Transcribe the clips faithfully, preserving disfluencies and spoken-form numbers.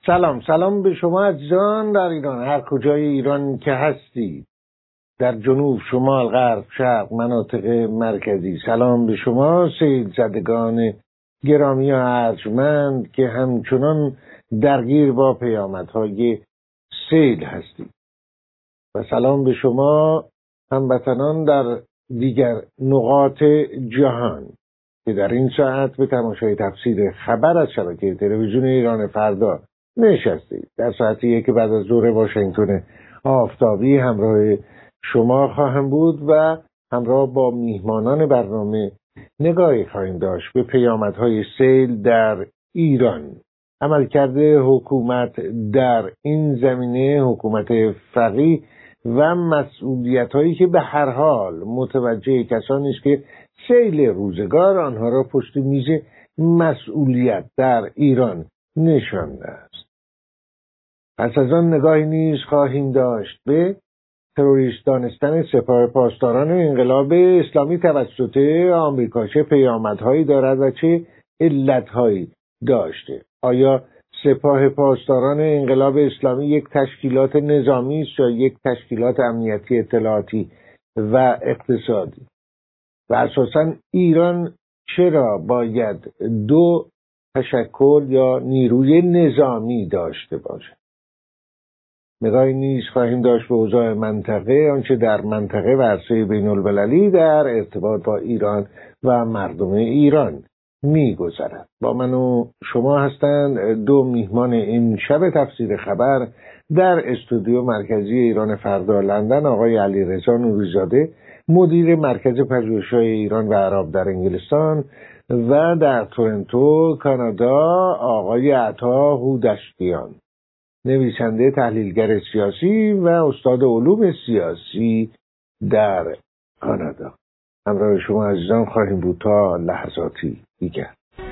سلام سلام به شما عزیزان در ایران، هر کجای ایران که هستید، در جنوب، شمال، غرب، شرق، مناطق مرکزی. سلام به شما سیل زدگان گرامی و ارجمند که همچنان درگیر با پیامدهای سیل هستید، و سلام به شما هموطنان در دیگر نقاط جهان که در این ساعت به تماشای تفسیر خبر از شبکه تلویزیون ایران فردا نشستید. در ساعتی که بعد از ظهر واشنگتن آفتابی همراه شما خواهم بود و همراه با میهمانان برنامه نگاهی خواهیم داشت به پیامدهای سیل در ایران. عملکرد حکومت در این زمینه، حکومت فقیه و مسئولیت‌هایی که به هر حال متوجه کسانی است که سیل روزگار آنها را پشت میز مسئولیت در ایران نشانده است. پس از آن نگاهی نیز خواهیم داشت به تروریست دانستن سپاه پاسداران انقلاب اسلامی توسط آمریکا چه پیامدهایی دارد و چه علتهایی داشته. آیا سپاه پاسداران انقلاب اسلامی یک تشکیلات نظامی است یا یک تشکیلات امنیتی اطلاعاتی و اقتصادی؟ و اساساً ایران چرا باید دو تشکل یا نیروی نظامی داشته باشد؟ نگاهی نیز خواهیم داشت به اوضاع منطقه، آنچه در منطقه و عرصه بین المللی در ارتباط با ایران و مردم ایران می‌گذرد. با من و شما هستند دو میهمان این شب تفسیر خبر در استودیو مرکزی ایران فردا لندن، آقای علیرضا نوری‌زاده، مدیر مرکز پژوهش‌های ایران و عرب در انگلستان، و در تورنتو کانادا آقای عطا هودشتیان، نویسنده، تحلیلگر سیاسی و استاد علوم سیاسی در کانادا. همراه شما عزیزان خواهیم بود تا لحظاتی دیگر.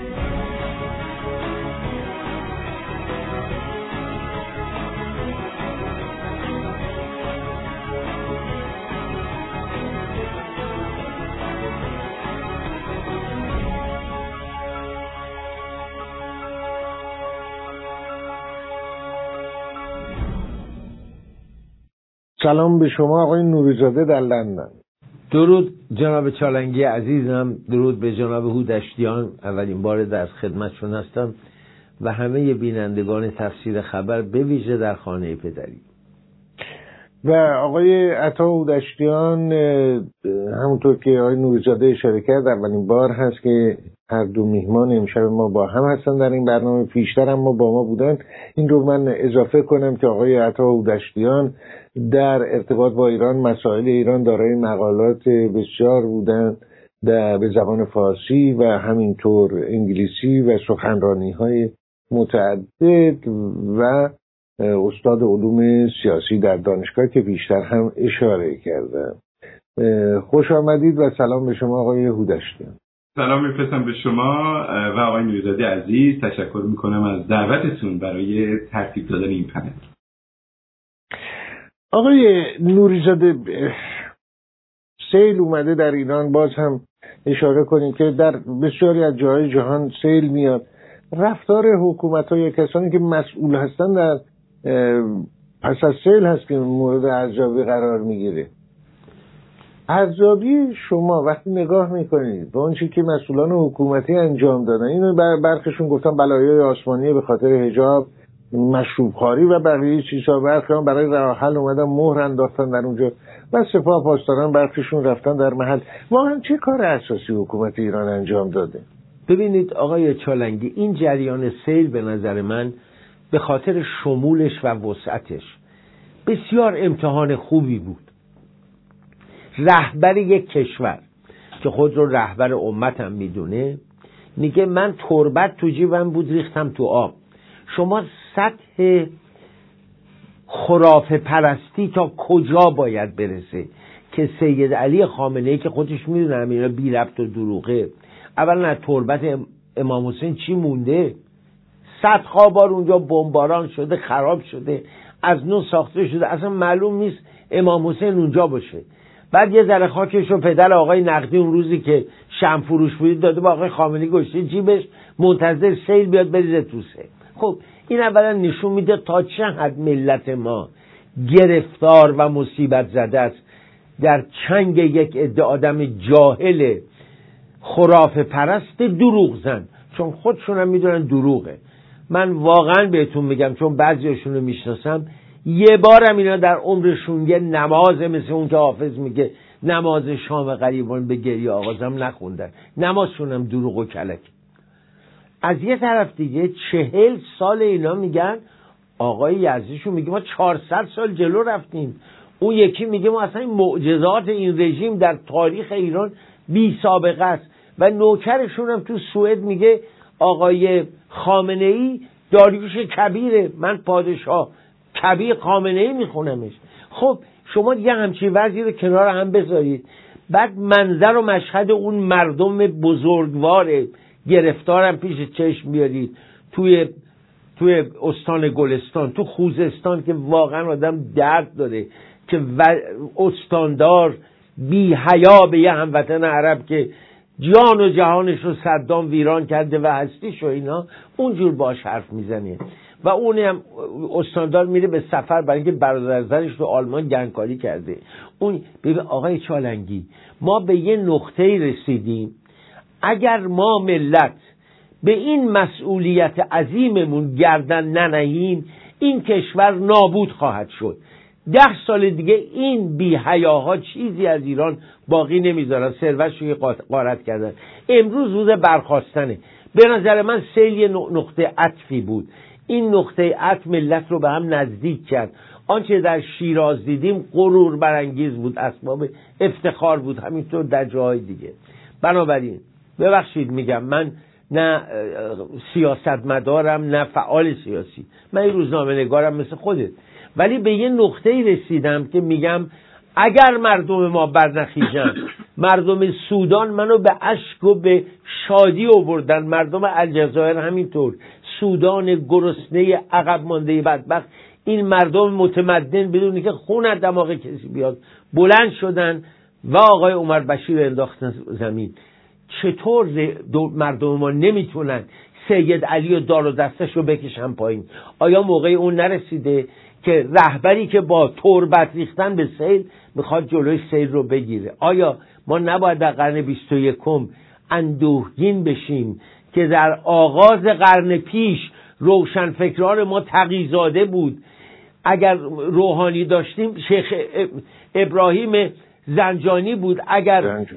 سلام به شما آقای نوری‌زاده در لندن. درود جناب چالنگی عزیزم، درود به جناب هودشتیان، اولین بار در خدمتشون هستم و همه بینندگان تفسیر خبر به ویژه در خانه پدری. و آقای عطا هودشتیان، همونطور که آقای نوری‌زاده اشاره کرد، اولین بار هست که هر دو میهمان امشب ما با هم هستن در این برنامه. پیشتر هم ما با ما بودن. این رو من اضافه کنم که آقای عطا هودشتیان در ارتباط با ایران، مسائل ایران، دارای مقالات بسیار بودن در به زبان فارسی و همینطور انگلیسی و سخنرانی‌های متعدد و استاد علوم سیاسی در دانشگاه که بیشتر هم اشاره کردم. خوش آمدید و سلام به شما آقای هودشتیان. سلام میفرستم به شما و آقای نوری‌زاده عزیز. تشکر میکنم از دعوتتون برای ترتیب دادن این پنل. آقای نوری‌زاده، سیل اومده در ایران، باز هم اشاره کنیم که در بسیاری از جاهای جهان سیل میاد. رفتار حکومت‌های کسانی که مسئول هستن در پس از سیل هست که مورد ارزیابی قرار میگیره. ارزیابی شما وقتی نگاه میکنید به اون چیزی که مسئولان حکومتی انجام دادن، اینو برخشون گفتن بلایای آسمانی به خاطر حجاب، مشروبخواری و بقیه چیزها، برخشون برای راه حل اومدن مهر انداختن در اونجا و سپاه پاسداران برخشون رفتن در محل. واقعا چه کار اساسی حکومت ایران انجام داده؟ ببینید آقای چالنگی، این جریان سیل به نظر من به خاطر شمولش و وسعتش بسیار امتحان خوبی بود. رهبر یک کشور که خود رو رهبر امتم میدونه میگه من تربت تو جیبم بود ریختم تو آب. شما سطح خرافه پرستی تا کجا باید برسه که سید علی خامنه‌ای که خودش میدونه اینا بی ربط و دروغه، اولا از تربت امام حسین چی مونده؟ صدها بار اونجا بمباران شده، خراب شده، از نو ساخته شده، اصلا معلوم نیست امام حسین اونجا باشه. بعد یه ذره خاکش رو پدر آقای نقدی اون روزی که شمع فروش بود داده با آقای خامنه‌ای گشته جیبش، منتظر سیل بیاد بریزه توسه. خب این اولا نشون میده تا چه حد ملت ما گرفتار و مصیبت زده است در چنگ یک عده آدم جاهل خرافه پرست دروغ زن، چون خودشون هم میدونن دروغه. من واقعا بهتون میگم، چون بعضیاشون رو میشناسم، یه بارم اینا در عمرشون یه نماز مثل اون که حافظ میگه نماز شام غریبان به گریه آغازم نخوندن. نمازشون هم دروغ و کلک. از یه طرف دیگه چهل سال اینا میگن، آقای یزدیشون میگه ما چهارصد سال جلو رفتیم، اون یکی میگه ما اصلا این معجزات این رژیم در تاریخ ایران بی سابقه است، و نوکرشون هم تو سوئد میگه آقای خامنه ای داریوش کبیره، من پادشاه کبیر خامنه ای میخونمش. خب شما دیگه همچین وضعی رو کنار هم بذارید، بعد منظر و مشهد اون مردم بزرگوار گرفتارم پیش چشم بیارید توی توی استان گلستان، تو خوزستان که واقعا آدم درد داره که استاندار بی حیا به یه هموطن عرب که جان و جهانش رو صدام ویران کرده و هستیش و اینا اونجور باش حرف میزنه، و اونم استاندار میره به سفر برای اینکه برادرزادش رو آلمان گنگکاری کرده. اون ببین آقای چالنگی، ما به یه نقطه‌ای رسیدیم اگر ما ملت به این مسئولیت عظیممون گردن ننهیم این کشور نابود خواهد شد. ده سال دیگه این بی حیاها چیزی از ایران باقی نمیذارن، ثروتش رو غارت کردن. امروز روز برخاستنه. به نظر من سیل یه نقطه عطفی بود، این نقطه عطف ملت رو به هم نزدیک کرد. آنچه در شیراز دیدیم غرور برانگیز بود، اسباب افتخار بود، همینطور در جاهای دیگه. بنابراین ببخشید میگم من نه سیاستمدارم نه فعال سیاسی، من این روزنامه نگارم مثل خودت، ولی به یه نقطه‌ای رسیدم که میگم اگر مردم ما برنخیزن، مردم سودان منو به اشک و به شادی آوردن، مردم الجزایر همینطور، سودان گرسنه عقب مانده بدبخت، این مردم متمدن بدون که خون از دماغ کسی بیاد بلند شدن و آقای عمر بشیر انداختن زمین. چطور مردم ما نمیتونن سید علی و دار و دستش رو بکشن پایین؟ آیا موقع اون نرسیده که رهبری که با تربت ریختن به سیل میخواد جلوی سیل رو بگیره؟ آیا ما نباید در قرن بیست و یکم اندوهگین بشیم که در آغاز قرن پیش روشنفکران ما تقی‌زاده بود؟ اگر روحانی داشتیم شیخ ابراهیم زنجانی بود، اگر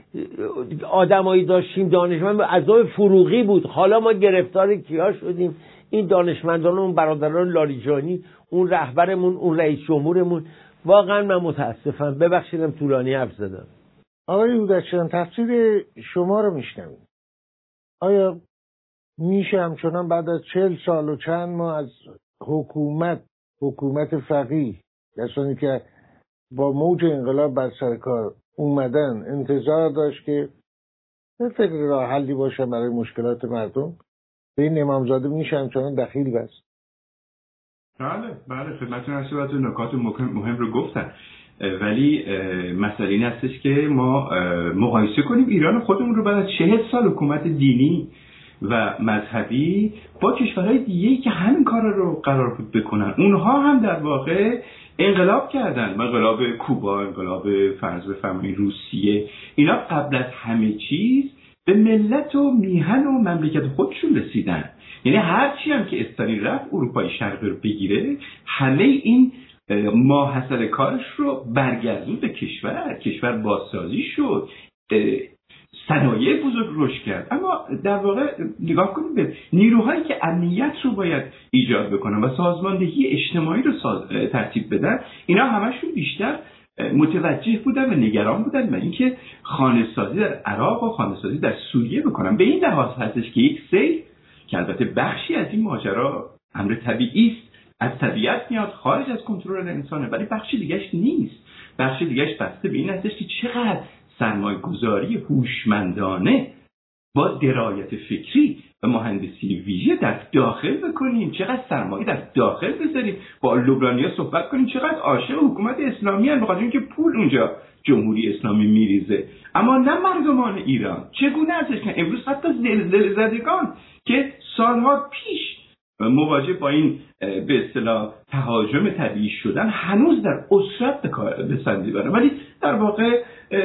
آدمایی داشتیم دانشمند عزای فروغی بود. حالا ما گرفتار کیا شدیم؟ این دانشمندان، اون برادران لاریجانی، اون رهبرمون، اون رئیس جمهورمون. واقعا من متاسفم، ببخشیدم طولانی حرف زدم. آقای هودکیان تفسیر شما رو میشنویم. آیا میشه همچنان بعد از چهل سال و چند ماه از حکومت حکومت فقیه، کسانی که با موج انقلاب بر سر کار اومدن، انتظار داشت که به فکر راه حلی باشه برای مشکلات مردم؟ به این امامزاده میشه همچنان دخیل بست؟ بله بله خدمتتون هستم و تو نکات مهم رو گفتن، ولی مسئله این هستش که ما مقایسه کنیم ایران خودمون رو بعد از چهل سال حکومت دینی و مذهبی با کشورهای دیگه‌ای که همین کار رو قرار بود بکنن. اونها هم در واقع انقلاب کردن، انقلاب کوبا، انقلاب فرض بفرمایید روسیه، اینا قبل از همه چیز به ملت و میهن و مملکت خودشون رسیدن. یعنی هرچی هم که استالین رفت اروپای شرقی رو بگیره، همه این ماحصل کارش رو برگردون به کشور، کشور بازسازی شد، صنایع بزرگ رشد کرد. اما در واقع نگاه کنیم به نیروهایی که امنیت رو باید ایجاد بکنن و سازماندهی اجتماعی رو ساز... ترتیب بدن، اینا همشون بیشتر متوجه بودن و نگران بودن و اینکه خانه‌سازی در عراق و خانه‌سازی در سوریه بکنن. به این لحاظ هستش که یک سیل که البته بخشی از این ماجرا امر طبیعی است، از طبیعت میاد، خارج از کنترل انسانه، ولی بخشی دیگه‌اش نیست. بخشی دیگه‌اش بسته به این هستش که چقدر سرمایه‌گذاری هوشمندانه با درایت فکری و مهندسی ویژه در داخل بکنیم، چقدر سرمایه در داخل بذاریم، با لبنانی‌ها صحبت کنیم چقدر عاشق حکومت اسلامی هستند، بخاطر اینکه پول اونجا جمهوری اسلامی میریزه، اما نه مردمان ایران. چگونه ازش کنن؟ امروز حتی زلزله زدگان که سالها پیش مواجه با این به اصطلاح تهاجم طبیعی شدن هنوز در اسرت به سر میبرن، ولی در واقع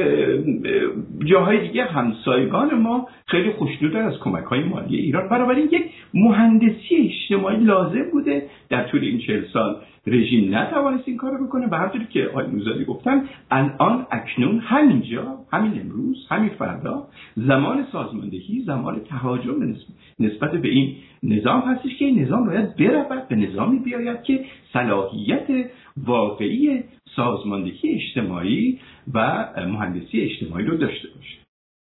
جاهای دیگه همسایگان ما خیلی خوشنودن از کمک‌های مالی ایران. بنابراین یک مهندسی اجتماعی لازم بوده در طول این چهل سال. رژیم نتوانست این کارو بکنه و همونطوری که آقای نوزادی گفتن الان اکنون همینجا، همین امروز، همین فردا زمان سازماندهی، زمان تهاجم نسبت به این نظام هستش که این نظام باید برود به نظامی بیاید که صلاحیت واقعی سازماندهی اجتماعی و مهندسی اجتماعی رو داشته باشه.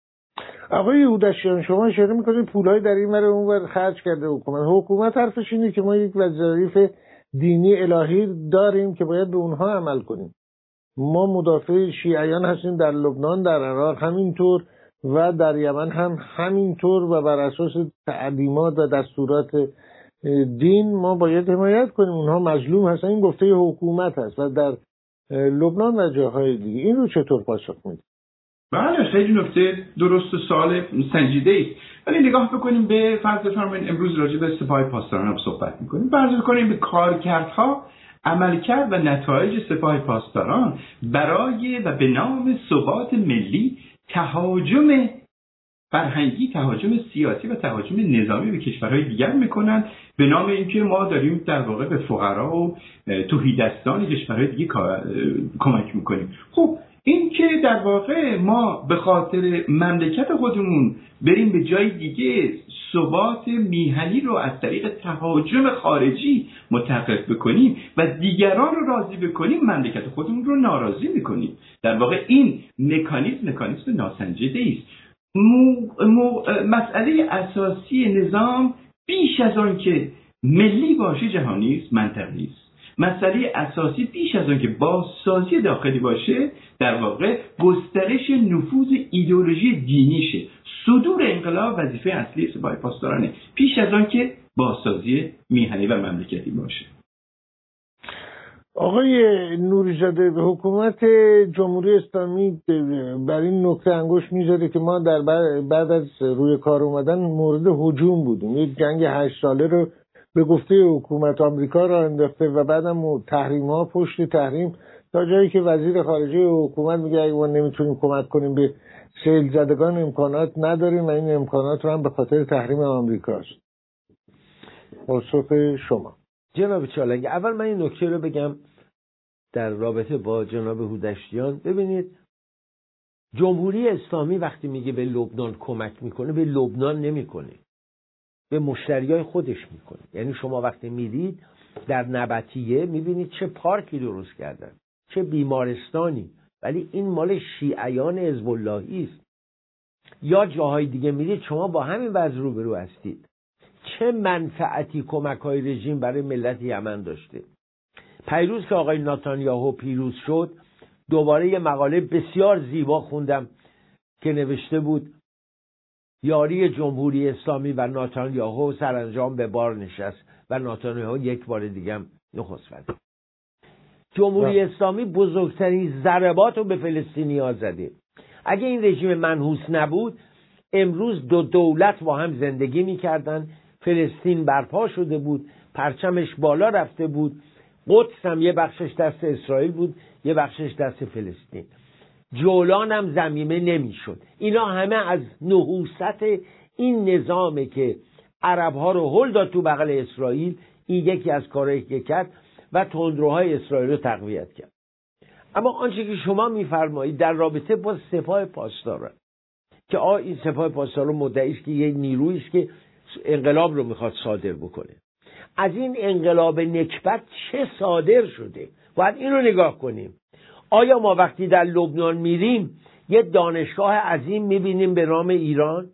آقای هودشیان، شما اشاره میکنید پولای در این ور اون ور خرج کرده حکومت. حکومت حرفش اینه که ما یک وظایف دینی الهی داریم که باید به اونها عمل کنیم. ما مدافع شیعیان هستیم در لبنان، در عراق همینطور و در یمن هم همینطور و بر اساس تعلیمات و دستورات دین ما باید حمایت کنیم. اونها مظلوم هستن، این گفته حکومت هست و در لبنان و جاهای دیگه. این رو چطور پاسخ میدید؟ بله، خیلی نکته درست و سوال سنجیده است. ولی نگاه بکنیم به فرض بفرمایید امروز راجع به سپاه پاسداران هم صحبت می‌کنیم. فرض کنیم به کارکردها، عملکرد و نتایج سپاه پاسداران برای و به نام ثبات ملی تهاجم فرهنگی، تهاجم سیاسی و تهاجم نظامی به کشورهای دیگر میکنن به نام اینکه ما داریم در واقع به فقرا و تهیدستان کشورهای دیگه کمک میکنیم. خب این که در واقع ما به خاطر مملکت خودمون بریم به جای دیگه ثبات میهنی رو از طریق تهاجم خارجی متحقق بکنیم و دیگران رو راضی بکنیم، مملکت خودمون رو ناراضی میکنیم. در واقع این مکانیزم مکانیزم ناسنجیده است. مو، مو، مسئله اساسی نظام بیش از آن که ملی باشه جهانی است، منطقی است. مسئله اساسی بیش از آن که بازسازی داخلی باشه در واقع گسترش نفوذ ایدئولوژی دینیشه. صدور انقلاب وظیفه اصلی سپاه پاسدارانه پیش از آن که بازسازی میهنی و مملکتی باشه. آقای نوری‌زاده، حکومت جمهوری اسلامی بر این نکته انگشت میذاره که ما در بعد از روی کار اومدن مورد هجوم بودیم. یک جنگ هشت ساله رو به گفته حکومت آمریکا را انداخته و بعدم تحریم ها پشت تحریم، تا جایی که وزیر خارجه حکومت میگه اگه ما نمیتونیم کمک کنیم به سیل زدگان امکانات نداریم و این امکانات رو هم به خاطر تحریم آمریکاست. پاسخ شما. جناب چالنگ، اول من این نکته رو بگم در رابطه با جناب هودشتیان. ببینید، جمهوری اسلامی وقتی میگه به لبنان کمک میکنه، به لبنان نمیکنه، به مشتریای خودش میکنه. یعنی شما وقتی میدید در نبطیه میبینید چه پارکی درست کردن، چه بیمارستانی، ولی این مال شیعیان حزب اللهی است. یا جاهای دیگه میدید شما با همین وضع روبرو هستید. چه منفعتی کمک‌های رژیم برای ملت یمن داشته؟ پیروز که آقای نتانیاهو پیروز شد، دوباره یه مقاله بسیار زیبا خوندم که نوشته بود یاری جمهوری اسلامی و نتانیاهو سرانجام به بار نشست و نتانیاهو یک بار دیگه هم نخست وزیر. جمهوری اسلامی بزرگترین ضربات رو به فلسطینی‌ها زده. اگه این رژیم منحوس نبود، امروز دو دولت با هم زندگی می‌کردن، فلسطین برپا شده بود، پرچمش بالا رفته بود، قدس هم یه بخشش دست اسرائیل بود، یه بخشش دست فلسطین. جولان هم ضمیمه نمیشد. اینا همه از نحوست این نظامه که عربها رو هل داد تو بغل اسرائیل. این یکی از کارهایی که کرد و تندروهای اسرائیل رو تقویت کرد. اما آنچه که شما میفرمایید در رابطه با سپاه پاسداران که آ این سپاه پاسداران مدعی است که یک نیرویی است که انقلاب رو میخواد صادر بکنه، از این انقلاب نکبت چه صادر شده؟ باید این رو نگاه کنیم. آیا ما وقتی در لبنان میریم یه دانشگاه عظیم میبینیم به نام ایران؟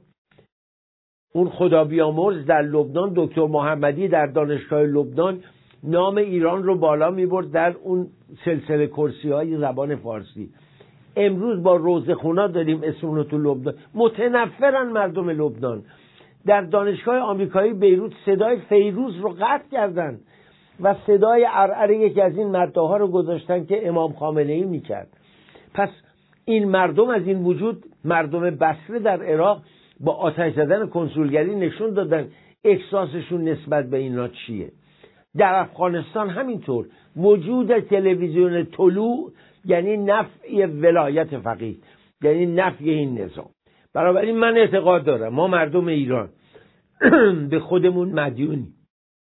اون خدا بیامرز در لبنان، دکتر محمدی در دانشگاه لبنان نام ایران رو بالا میبرد در اون سلسله کرسی های زبان فارسی. امروز با روزخونا داریم اسم رو تو لبنان. متنفرن مردم لبنان. در دانشگاه آمریکایی بیروت صدای فیروز رو قطع کردن و صدای عرعر یکی از این مداح‌ها رو گذاشتن که امام خامنه‌ای میکرد. پس این مردم از این وجود، مردم بصره در عراق با آتش زدن کنسولگری نشون دادن احساسشون نسبت به اینا چیه. در افغانستان همینطور وجود تلویزیون طلوع یعنی نفی ولایت فقیه، یعنی نفی این نظام. بنابراین من اعتقاد دارم ما مردم ایران به خودمون مدیونیم.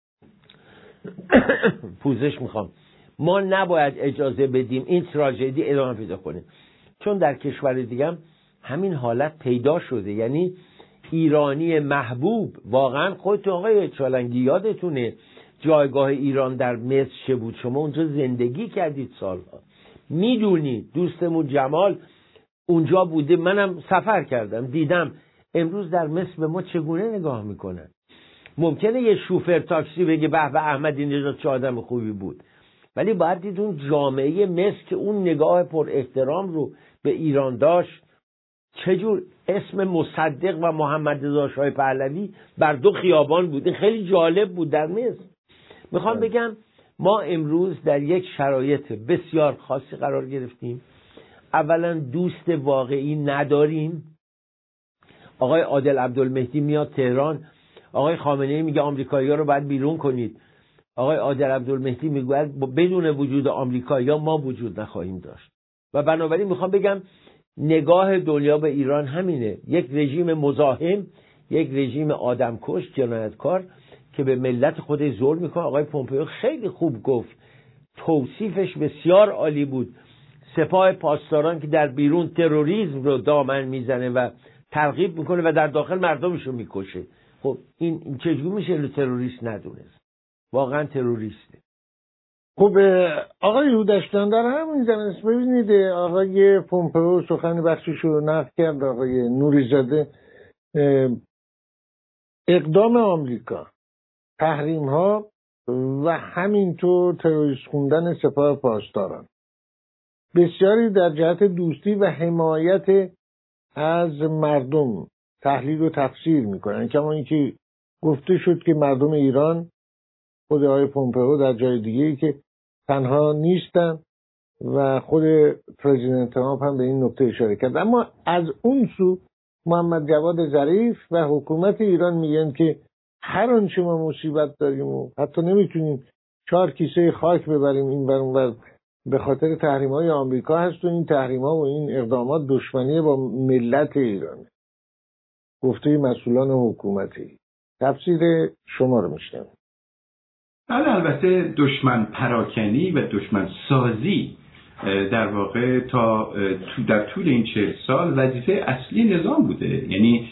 پوزش میخوام. ما نباید اجازه بدیم این تراژدی ادامه پیدا کنه، چون در کشور دیگه هم همین حالت پیدا شده. یعنی ایرانی محبوب، واقعا خودتون آقای چالنگی یادتونه جایگاه ایران در مصر چه بود؟ شما اونجا زندگی کردید سالها، میدونید. دوستمون جمال اونجا بوده، منم سفر کردم دیدم. امروز در مصر به ما چگونه نگاه میکنن؟ ممکنه یه شوفر تاکسی بگه به به احمدی نژاد چه آدم خوبی بود، ولی باید دید اون جامعه مصر که اون نگاه پر احترام رو به ایران داشت، چجور اسم مصدق و محمد رضا شاه پهلوی بر دو خیابان بود. این خیلی جالب بود در مصر. میخوام بگم ما امروز در یک شرایط بسیار خاصی قرار گرفتیم. اولا دوست واقعی نداریم. آقای عادل عبدالمهدی میاد تهران، آقای خامنه‌ای میگه آمریکایی‌ها رو باید بیرون کنید. آقای عادل عبدالمهدی میگه بدون وجود آمریکایی‌ها ما وجود نخواهیم داشت. و بنابراین میخوام بگم نگاه دنیا به ایران همینه، یک رژیم مزاحم، یک رژیم آدمکش، جنایتکار که به ملت خودش ظلم میکنه. آقای پومپئو خیلی خوب گفت، توصیفش بسیار عالی بود. سپاه پاسداران که در بیرون تروریسم رو دامن میزنه و ترغیب میکنه و در داخل مردمش رو میکشه. خب این, این چجوری میشه اینو تروریست ندونست؟ واقعا تروریسته. خب آقای هودشتان در همین زمینه ببینید آقای پومپئو سخن بخشش رو نقل کرد. آقای نوری‌زاده اقدام آمریکا، تحریم ها و همینطور تروریست خوندن سپاه پاسداران بسیاری در جهت دوستی و حمایت از مردم تحلیل و تفسیر میکنن. کما اینکه گفته شد که مردم ایران، خود آقای پومپئو در جای دیگه ای که تنها نیستن و خود پرزیدنت ترامپ هم به این نکته اشاره کرد. اما از اون سو محمد جواد ظریف و حکومت ایران میگن که هر آنچه ما مصیبت داریم و حتی نمیتونیم چهار کیسه خاک ببریم این بر اون بر به خاطر تحریم‌های آمریکا هست و این تحریم‌ها و این اقدامات دشمنی با ملت ایرانه. گفته مسئولان حکومتی. تفسیر شما رو میشنم. بله، البته دشمن پراکنی و دشمن سازی در واقع تا در طول این چهل سال وظیفه اصلی نظام بوده. یعنی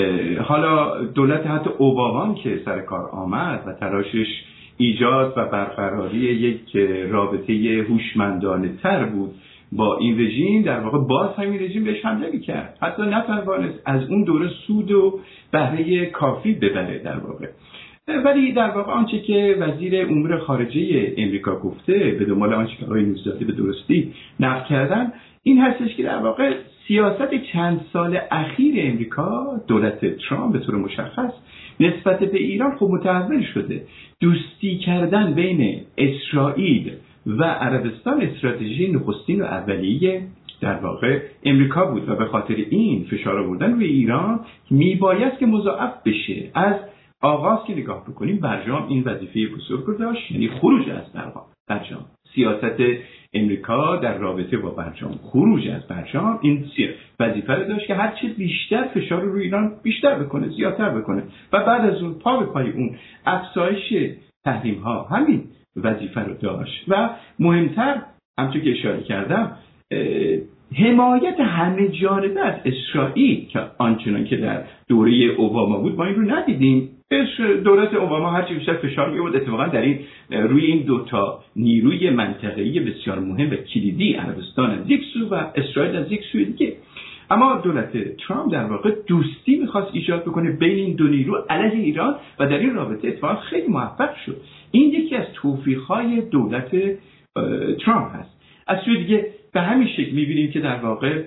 حالا دولت حتی اوباما که سر کار آمد و تلاشش ایجاد و برقراری یک رابطه هوشمندانه تر بود با این رژیم، در واقع باز همین رژیم بهش حمله می‌کرد، حتی نتوانست از اون دوره سود و بهره کافی ببره در واقع. ولی در واقع آنچه که وزیر امور خارجه امریکا گفته به دنبال آنچه که آقای نوری‌زاده به درستی نقل کردن این هستش که در واقع سیاست چند سال اخیر امریکا، دولت ترامپ به طور مشخص نسبت به ایران خب متحول شده. دوستی کردن بین اسرائیل و عربستان استراتژی نخستین و اولیه در واقع امریکا بود و به خاطر این فشار آوردن روی ایران میباید که مضاعف بشه. از آغاز که نگاه بکنیم برجام این وظیفه بزرگ داشت، یعنی خروج از برجام. سیاست امریکا در رابطه با برجام، خروج از برجام، این وظیفه رو داشت که هر چه بیشتر فشار رو روی ایران بیشتر بکنه، زیادتر بکنه و بعد از اون پا به پای اون افزایش تحریم ها همین وظیفه رو داشت. و مهمتر همونطور که اشاره کردم حمایت همه جانبه از اسرائیل که آنچنان که در دوره اوباما بود ما این رو ندیدیم. دولت اوباما هرچی بیشتر فشار می‌آورد اتفاقا در این روی این دوتا نیروی منطقه‌ای بسیار مهم و کلیدی، عربستان از یک سو و اسرائیل از یک سوی دیگه. اما دولت ترامپ در واقع دوستی می‌خواست ایجاد بکنه بین این دو نیرو علیه ایران و در این رابطه اتفاقا خیلی موفق شد. این یکی از توفیق‌های دولت ترامپ هست. از سوی دیگه به همین شکل می‌بینیم که در واقع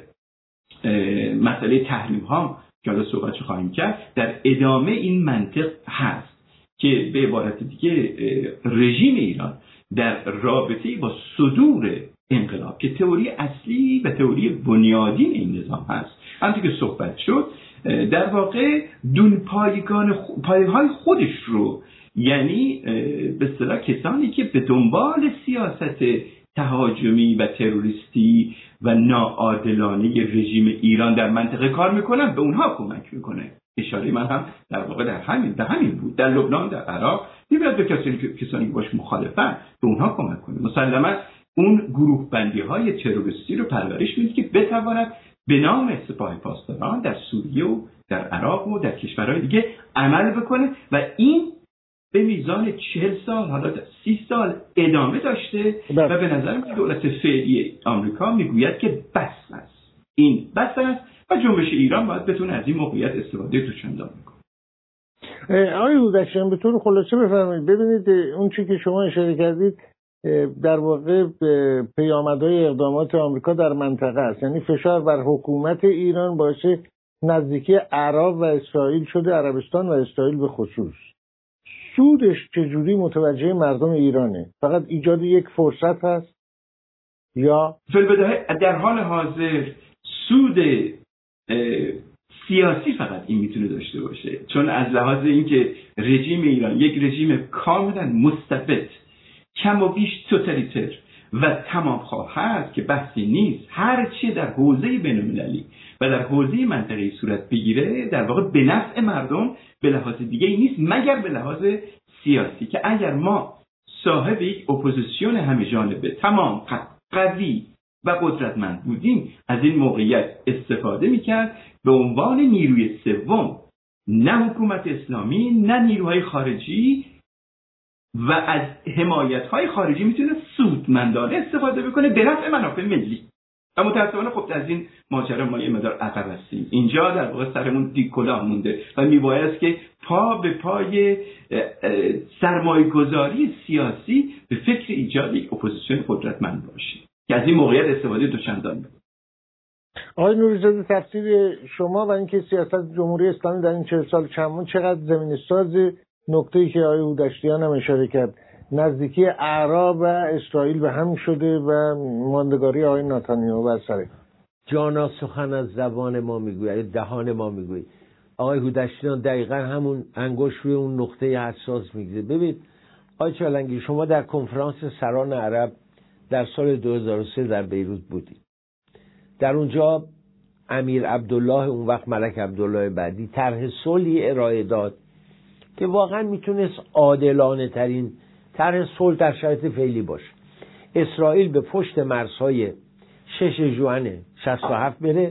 مسئله تحریم‌ها که حالا صحبتش خواهیم کرد در ادامه این منطق هست که به عبارت دیگه رژیم ایران در رابطه با صدور انقلاب که تئوری اصلی و تئوری بنیادین این نظام هست، همونطور که صحبت شد در واقع دون پایگان خ... پایه‌های خودش رو، یعنی به اصطلاح کسانی که به دنبال سیاست تهاجمی و تروریستی و ناعادلانه رژیم ایران در منطقه کار میکنن، به اونها کمک میکنه. اشاره من هم در واقع در همین به همین بود. در لبنان، در عراق میباید به کسانی کسانی که باش مخالفن به اونها کمک کنه. مسلماً اون گروه بندی های تروریستی رو پرورش میده که بتواند به نام سپاه پاسداران در سوریه و در عراق و در کشورهای دیگه عمل بکنه و این به میزان چهل سال حالا سی سال ادامه داشته و به نظر من دولت فعلی آمریکا میگوید که بس است، این بس است و جنبش ایران باید بتونه از این موقعیت استفاده دوچندان بکنه. آقای هودشیان به طور خلاصه بفرمایید. ببینید اون چی که شما اشاره کردید در واقع پیامدهای اقدامات آمریکا در منطقه است، یعنی فشار بر حکومت ایران باعث نزدیکی عرب و اسرائیل شده، عربستان و اسرائیل به خصوص. سودش چجوری متوجه مردم ایرانه؟ فقط ایجاد یک فرصت هست یا در حال حاضر سود سیاسی فقط این میتونه داشته باشه، چون از لحاظ اینکه رژیم ایران یک رژیم کاملا مستبد، کم و بیش توتالیتر و تمام خواه هست که بحثی نیست، هر چی در حوزه بین‌المللی و در حوزه منطقه‌ای صورت بگیره در واقع به نفع مردم به لحاظ دیگه ای نیست مگر به لحاظ سیاسی، که اگر ما صاحب یک اپوزیسیون همه جانبه تمام قوی و قدرتمند بودیم از این موقعیت استفاده میکرد به عنوان نیروی سوم، نه حکومت اسلامی نه نیروهای خارجی، و از حمایت‌های خارجی میتونه سودمندانه استفاده بکنه به نفع منافع ملی. و متأسفانه خب از این ماجرا ما یه مقدار عقب هستیم. اینجا در واقع سرمون دیکلا مونده و میبایست که پا به پای سرمایه‌گذاری سیاسی به فکر ایجاد یک اپوزیسیون قدرتمند باشیم که از این موقعیت استفاده دوچندان بکنه. آقای نوری‌زاده، تفسیر شما و اینکه سیاست جمهوری اسلامی در این چهل سال چندم چقدر زمینه‌ساز نکته‌ای که آقای هودشتیان هم اشاره کرد، نزدیکی اعراب و اسرائیل به هم شده و ماندگاری آقای نتانیاهو بر سر جانا سخن از زبان ما میگوید، دهان ما میگوید. آقای هودشتیان دقیقا همون انگشت روی اون نقطه حساس میگذاره. ببین آقای چالنگی، شما در کنفرانس سران عرب در سال دو هزار و سه در بیروت بودید. در اونجا امیر عبدالله، اون وقت ملک عبدالله بعدی، طرح صلحی ارائه داد که واقعا میتونست عادلانه ترین طرح صلح در شرایط فعلی باشه. اسرائیل به پشت مرزهای شش ژوئن شصت و هفت بره،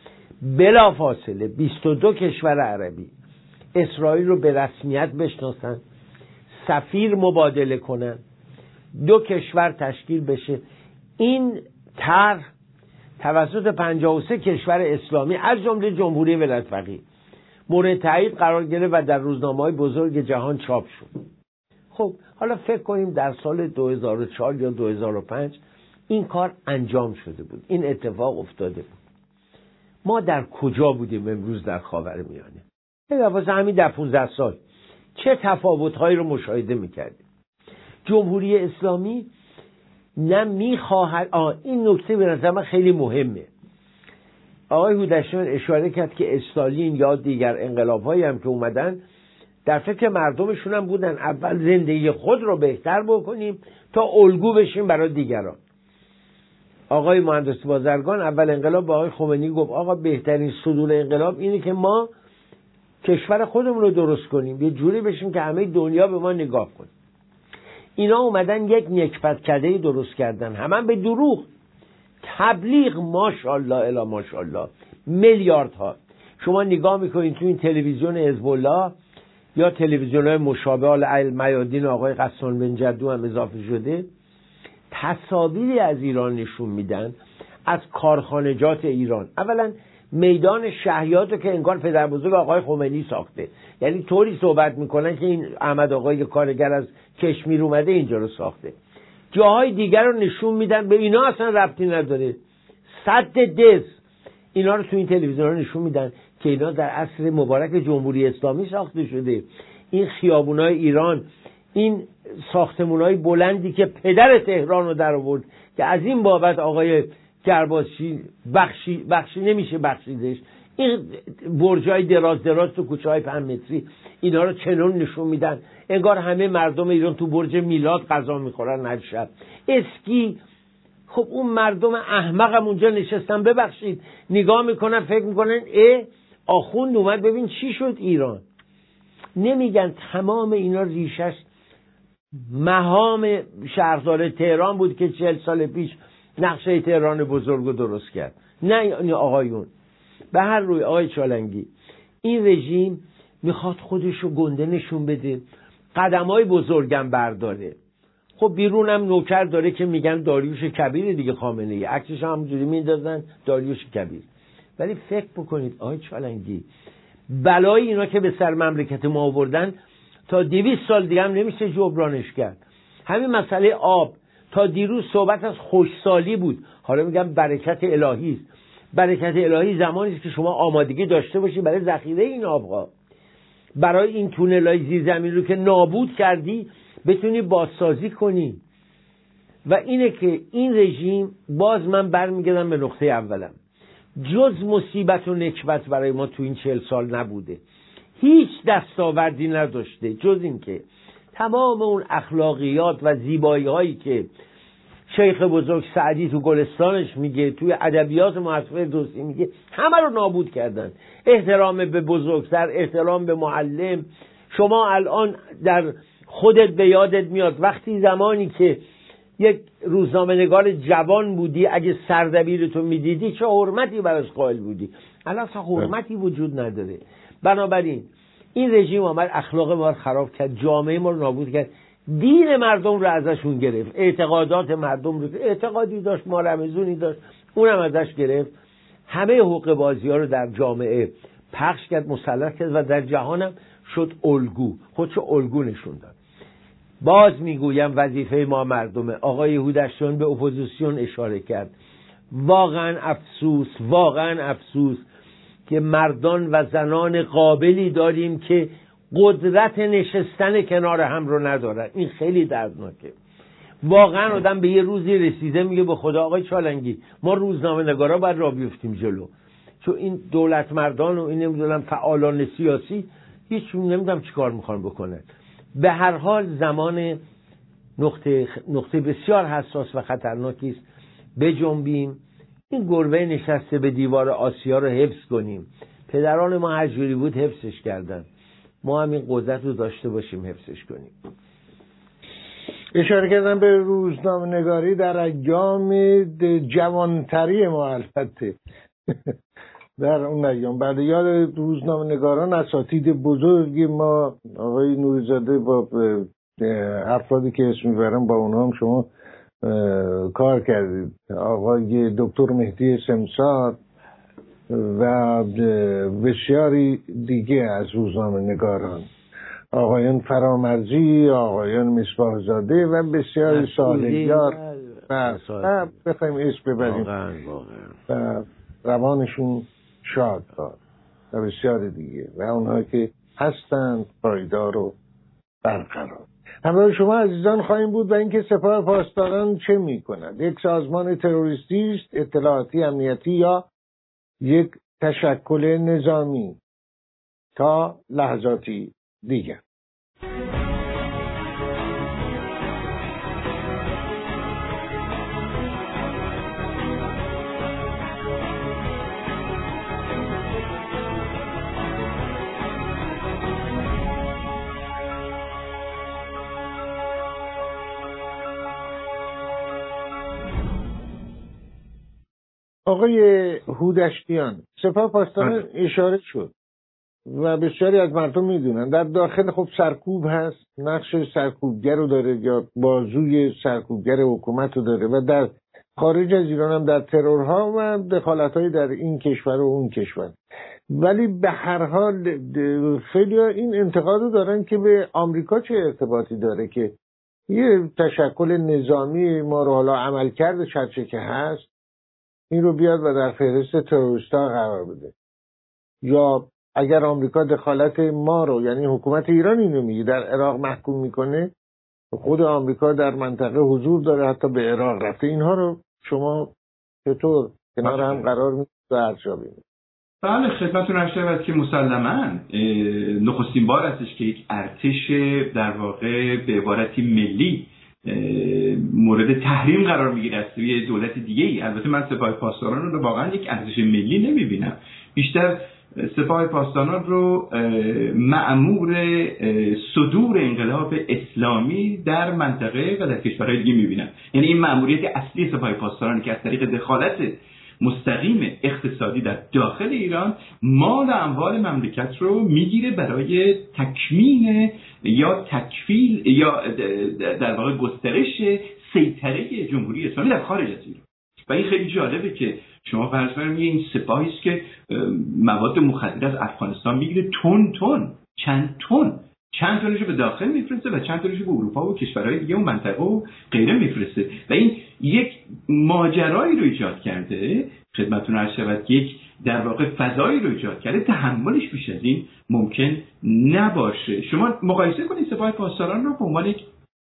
بلا فاصله بیست و دو کشور عربی اسرائیل رو به رسمیت بشناسن، سفیر مبادله کنن، دو کشور تشکیل بشه. این طرح توسط پنجاه و سه کشور اسلامی از جمله جمهوری ولایت فقیه مورد تایید قرار گرفت و در روزنامه‌های بزرگ جهان چاپ شد. خب حالا فکر کنیم در سال دو هزار و چهار یا دو هزار و پنج این کار انجام شده بود، این اتفاق افتاده بود. ما در کجا بودیم امروز در خاورمیانه؟ واسه همین در پانزده سال چه تفاوت‌هایی رو مشاهده می‌کردیم؟ جمهوری اسلامی نه می‌خواهد، آه این نکته به نظر من خیلی مهمه. آقای هودشیان اشاره کرد که استالین یا دیگر انقلاب‌هایی هم که اومدن در فکر مردمشون هم بودن اول زندگی خود رو بهتر بکنیم تا الگو بشیم برای دیگران. آقای مهندس بازرگان اول انقلاب با آقای خمینی گفت آقا بهترین صدور انقلاب اینه که ما کشور خودمون رو درست کنیم، یه جوری بشیم که همه دنیا به ما نگاه کنه. اینا اومدن یک نکبتکده درست کردن، همه به دروغ، تبلیغ، ماشاءالله الا ماشاءالله، میلیاردها. شما نگاه میکنید تو این تلویزیون حزب الله یا تلویزیون‌های مشابه، ال میادین آقای قسان بن جدو هم اضافه شده، تصاویری از ایران نشون میدن، از کارخانجات ایران. اولا میدان شهیاتو که انگار پدر بزرگ آقای خمینی ساخته، یعنی طوری صحبت میکنن که این احمد آقای کارگر از کشمیر اومده اینجا رو ساخته. جاهای دیگر رو نشون میدن، به اینا اصلا ربطی نداره. سد دز اینا رو تو این تلویزیون رو نشون میدن که اینا در عصر مبارک جمهوری اسلامی ساخته شده. این خیابونای ایران، این ساختمونای بلندی که پدر تهران رو در آورد که از این بابت آقای گرباسچی بخشی بخشی نمیشه بخشیدش، این برجای دراز دراز تو کوچه های پنج متری اینا رو چنون نشون میدن انگار همه مردم ایران تو برج میلاد غذا میخورن هر شب. اسکی، خب اون مردم احمقم اونجا نشستن، ببخشید نگاه میکنن فکر میکنن اه آخوند اومد ببین چی شد ایران. نمیگن تمام اینا ریشش مهام شهردار تهران بود که چهل سال پیش نقشه تهران بزرگ رو درست کرد، نه یعنی آقایون. به هر روی آقای چالنگی، این رژیم میخواد خودشو گنده نشون بده، قدمای بزرگم برداره. خب بیرونم نوکر داره که میگن داریوش کبیر دیگه، خامنه ای عکسش همونجوری میندازن داریوش کبیر. ولی فکر بکنید آقای چالنگی، بلای اینا که به سر مملکت ما آوردن تا دویست سال دیگه هم نمیشه جبرانش کرد. همین مسئله آب، تا دیروز صحبت از خوشسالی بود، حالا میگم برکت الهی است. برکت الهی زمانی است که شما آمادگی داشته باشی برای ذخیره این آبها، برای این تونل‌های زیرزمینی رو که نابود کردی بتونی بازسازی کنی. و اینه که این رژیم، باز من برمیگردم به نقطه اولم، جز مصیبت و نکبت برای ما تو این چهل سال نبوده، هیچ دستاوردی نداشته جز این که تمام اون اخلاقیات و زیبایی هایی که شیخ بزرگ سعدی تو گلستانش میگه، توی ادبیات معاصر دوستی میگه، همه رو نابود کردن. احترام به بزرگتر، احترام به معلم. شما الان در خودت به یادت میاد وقتی زمانی که یک روزنامه نگار جوان بودی اگه سردبیرتو میدیدی چه حرمتی براش قائل بودی. الان اصلا حرمتی وجود نداره. بنابراین این رژیم آمد اخلاق ما رو خراب کرد، جامعه ما رو نابود کرد، دین مردم رو ازشون گرفت، اعتقادات مردم رو، اعتقادی داشت ما رمزونی داشت اونم ازش گرفت، همه حقوق بازی ها رو در جامعه پخش کرد، مسلط کرد و در جهانم شد الگو، خودشو الگو نشون داد. باز میگویم وظیفه ما مردمه. آقای هودشتیان به اپوزیسیون اشاره کرد. واقعا افسوس، واقعا افسوس که مردان و زنان قابلی داریم که قدرت نشستن کنار هم رو ندارن. این خیلی دردناکه. واقعا آدم به یه روزی رسیده میگه به خدا آقای چالنگی ما روزنامه نگارا باید راه بیفتیم جلو، چون این دولت مردان و این نمیدونم فعالان سیاسی هیچ نمیدونم چیکار میخوان بکنن. به هر حال زمان نقطه نقطه بسیار حساس و خطرناکی است. بجنبیم، این گربه نشسته به دیوار آسیا رو حفظ کنیم. پدران ما هر جوری بود حفظش کردن، ما هم این قدرت رو داشته باشیم حفظش کنیم. اشاره کردن به روزنامه نگاری در ایام جوانتری ما، البته در اون ایام بعد یاد روزنامه نگاران اساتید بزرگ ما، آقای نوری‌زاده با افرادی که اسم میبرم با اونها هم شما کار کردید، آقای دکتر مهدی سمسار و بسیاری دیگه از روزنامه نگاران، آقایان فرامرزی، آقایان مصباح زاده و بسیاری سالگیار و بخوایم اسم ببریم و روانشون شاد باد و بسیاری دیگه و اونها که هستند پایدار و برقرار. همراه شما عزیزان خواهیم بود و اینکه سپاه پاسداران چه می کند، یک سازمان تروریستی است، اطلاعاتی امنیتی یا یک تشکل نظامی؟ تا لحظاتی دیگر. آقای هودشتیان، سپاه پاسداران اشاره شد و بسیاری از مردم میدونن در داخل خب سرکوب هست، نقش سرکوبگر رو داره یا بازوی سرکوبگر حکومت رو داره و در خارج از ایران هم در ترورها و دخالت‌های در این کشور و اون کشور. ولی به هر حال خیلی این انتقاد رو دارن که به آمریکا چه ارتباطی داره که یه تشکل نظامی ما رو حالا عملکرد چرچه که هست این رو بیاد و در فهرست تروریست‌ها قرار بده، یا اگر آمریکا دخالت ما رو یعنی حکومت ایران اینو میگه در عراق محکوم میکنه، خود آمریکا در منطقه حضور داره، حتی به عراق رفته، اینها رو شما چطور کنار هم قرار میدید و ارجاع میدید؟ بله خدمتتون عرض شود که مسلماً نخستین بار هستش که یک ارتش در واقع به عبارتی ملی مورد تحریم قرار میگیره از سوی دولت دیگه ای. البته من سپاه پاسداران رو واقعا یک ارتش ملی نمیبینم، بیشتر سپاه پاسداران رو مأمور صدور انقلاب اسلامی در منطقه و در کشورهای دیگه میبینم. یعنی این مأموریت اصلی سپاه پاسداران که از طریق دخالت مستقیم اقتصادی در داخل ایران مال و اموال مملکت رو میگیره برای تکمیل یا تکفیل یا در واقع گسترش سیطره جمهوری اسلامی در خارج از ایران. و این خیلی جالبه که شما فرض کنید این سپاهی است که مواد مخدر از افغانستان میگیره تن تن چند تن چند تنشو به داخل میفرسته و چند تنشو به اروپا و کشورهای دیگه و منطقه و غیره میفرسته و این یک ماجرایی رو ایجاد کرده. خدمتتون عرض شود که یک در واقع فضایی رو ایجاد کرده تحملش بیش از این ممکن نباشه. شما مقایسه کنید سپاه پاسداران رو به عنوان یک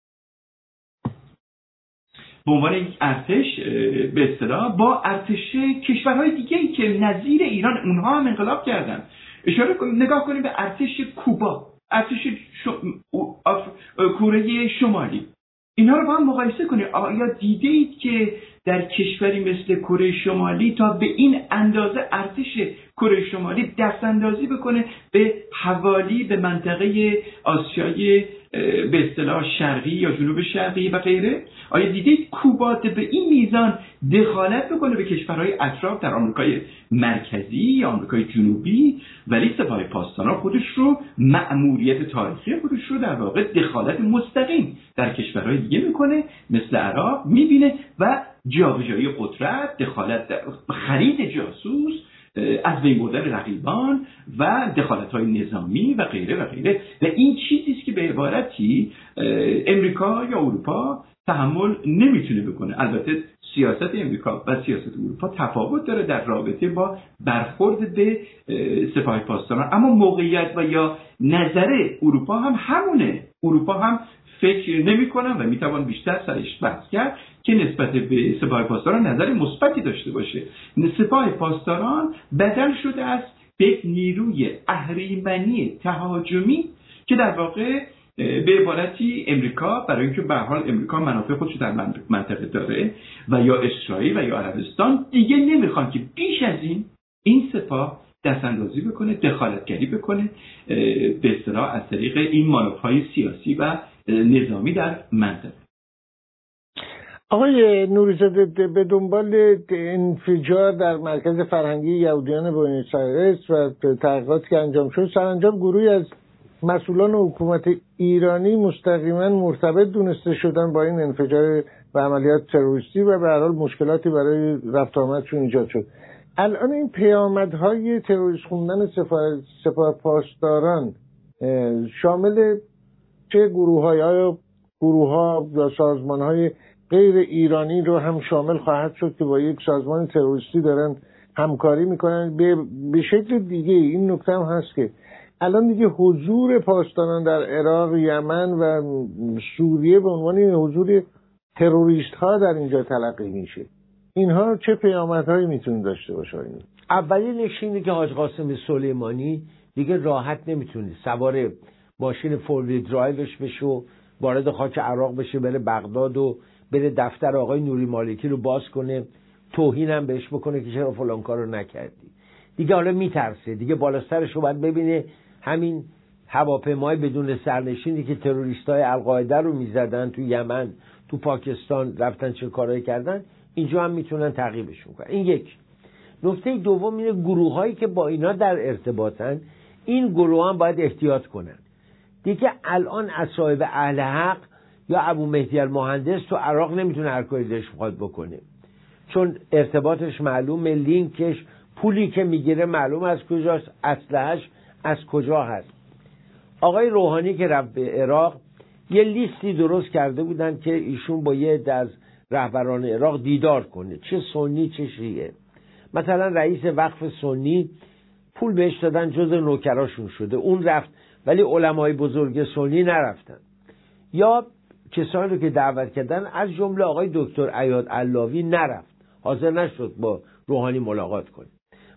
به عنوان یک ارتش به اصطلاح با ارتش کشورهای دیگه‌ای که نظیر ایران اونها هم انقلاب کردن. اشاره کنید نگاه کنید به ارتش کوبا، ارتش شم... کره شمالی، اینها رو با هم مقایسه کنید. آیا دیده اید که در کشوری مثل کره شمالی تا به این اندازه ارتش کره شمالی دست اندازی بکنه به حوالی به منطقه آسیای به اصطلاح شرقی یا جنوب شرقی و غیره؟ آیا دیدید کوبا به این میزان دخالت بکنه به کشورهای اطراف در آمریکای مرکزی یا آمریکای جنوبی؟ ولی سپاه پاسداران خودش رو مأموریت تاریخی خودش رو در واقع دخالت مستقیم در کشورهای دیگه میکنه مثل عراق میبینه و جابجایی قدرت، دخالت در خرید جاسوس، از بین بردن رقیبان و دخالت‌های نظامی و غیره و غیره. و این چیزی است که به عبارتی امریکا یا اروپا تحمل نمیتونه بکنه. البته سیاست امریکا و سیاست اروپا تفاوت داره در رابطه با برخورد به سپاه پاسداران، اما موقعیت و یا نظر اروپا هم همونه. اروپا هم فکر نمی‌کنم و میتوان بیشتر سرش بحث کرد که نسبت به سپاه پاسداران نظر مثبتی داشته باشه. سپاه پاسداران بدل شده است به یک نیروی اهریمنی تهاجمی که در واقع به عبارتی امریکا برای اینکه به هر حال امریکا منافع خودش در منطقه داره و یا اسرائیل و یا عربستان دیگه نمیخوان که بیش از این این سپاه دست اندازی بکنه، دخالتگری بکنه به اصطلاح از طریق این مانورهای سیاسی و نظامی در منطقه. آقای نوری‌زاده، به دنبال انفجار در مرکز فرهنگی یهودیان بوئنوس آیرس و تحقیقاتی که انجام شد، سرانجام گروهی از مسئولان حکومت ایرانی مستقیما مرتبط دونسته شدن با این انفجار و عملیات تروریستی و به هر حال مشکلاتی برای رفت آمدشون ایجاد شد. الان این پیامدهای تروریست خوندن سپاه سپاه پاسداران شامل چه گروه‌های آیا گروه‌ها یا سازمان‌های غیر ایرانی رو هم شامل خواهد شد که با یک سازمان تروریستی دارن همکاری میکنن؟ به, به شکل دیگه این نکته هم هست که الان دیگه حضور پاسداران در عراق، یمن و سوریه به عنوان حضور تروریست ها در اینجا تلقی میشه. اینها چه پیامدهایی میتونه داشته باشه؟ اولین نشینه که حاج قاسم سلیمانی دیگه راحت نمیتونه سوار ماشین فور ویل درایوش بشه و وارد خاک عراق بشه، بره بغداد و بره دفتر آقای نوری مالکی رو باز کنه، توهین هم بهش بکنه که چرا فلان کارو نکردی. دیگه حالا میترسه، دیگه بالا سرش رو باید ببینه همین هواپیمای بدون سرنشینی که تروریستای القاعده رو میزدن تو یمن، تو پاکستان رفتن چه کارایی کردن، اینجا هم میتونن تعقیبشون کنن. این یک. نکته دوم اینه گروهایی که با اینا در ارتباطن، این گروه هم باید احتیاط کنن. دیگه الان اصحاب اهل حق یا ابو مهدی المهندس تو عراق نمیتونه هر کاری دلش بخواد بکنه، چون ارتباطش معلومه، لینکش، پولی که میگیره معلوم از کجاست، اسلحه‌اش از کجا هست. آقای روحانی که رفت به عراق یه لیستی درست کرده بودن که ایشون با یه عده از رهبران عراق دیدار کنه، چه سنی چه شیعه. مثلا رئیس وقف سنی پول بهش دادن، جز نوکراشون شده، اون رفت ولی علمای بزرگ سنی نرفتن. یا کسانی رو که دعوت کردن از جمله آقای دکتر عیاد علاوی نرفت، حاضر نشد با روحانی ملاقات کنه.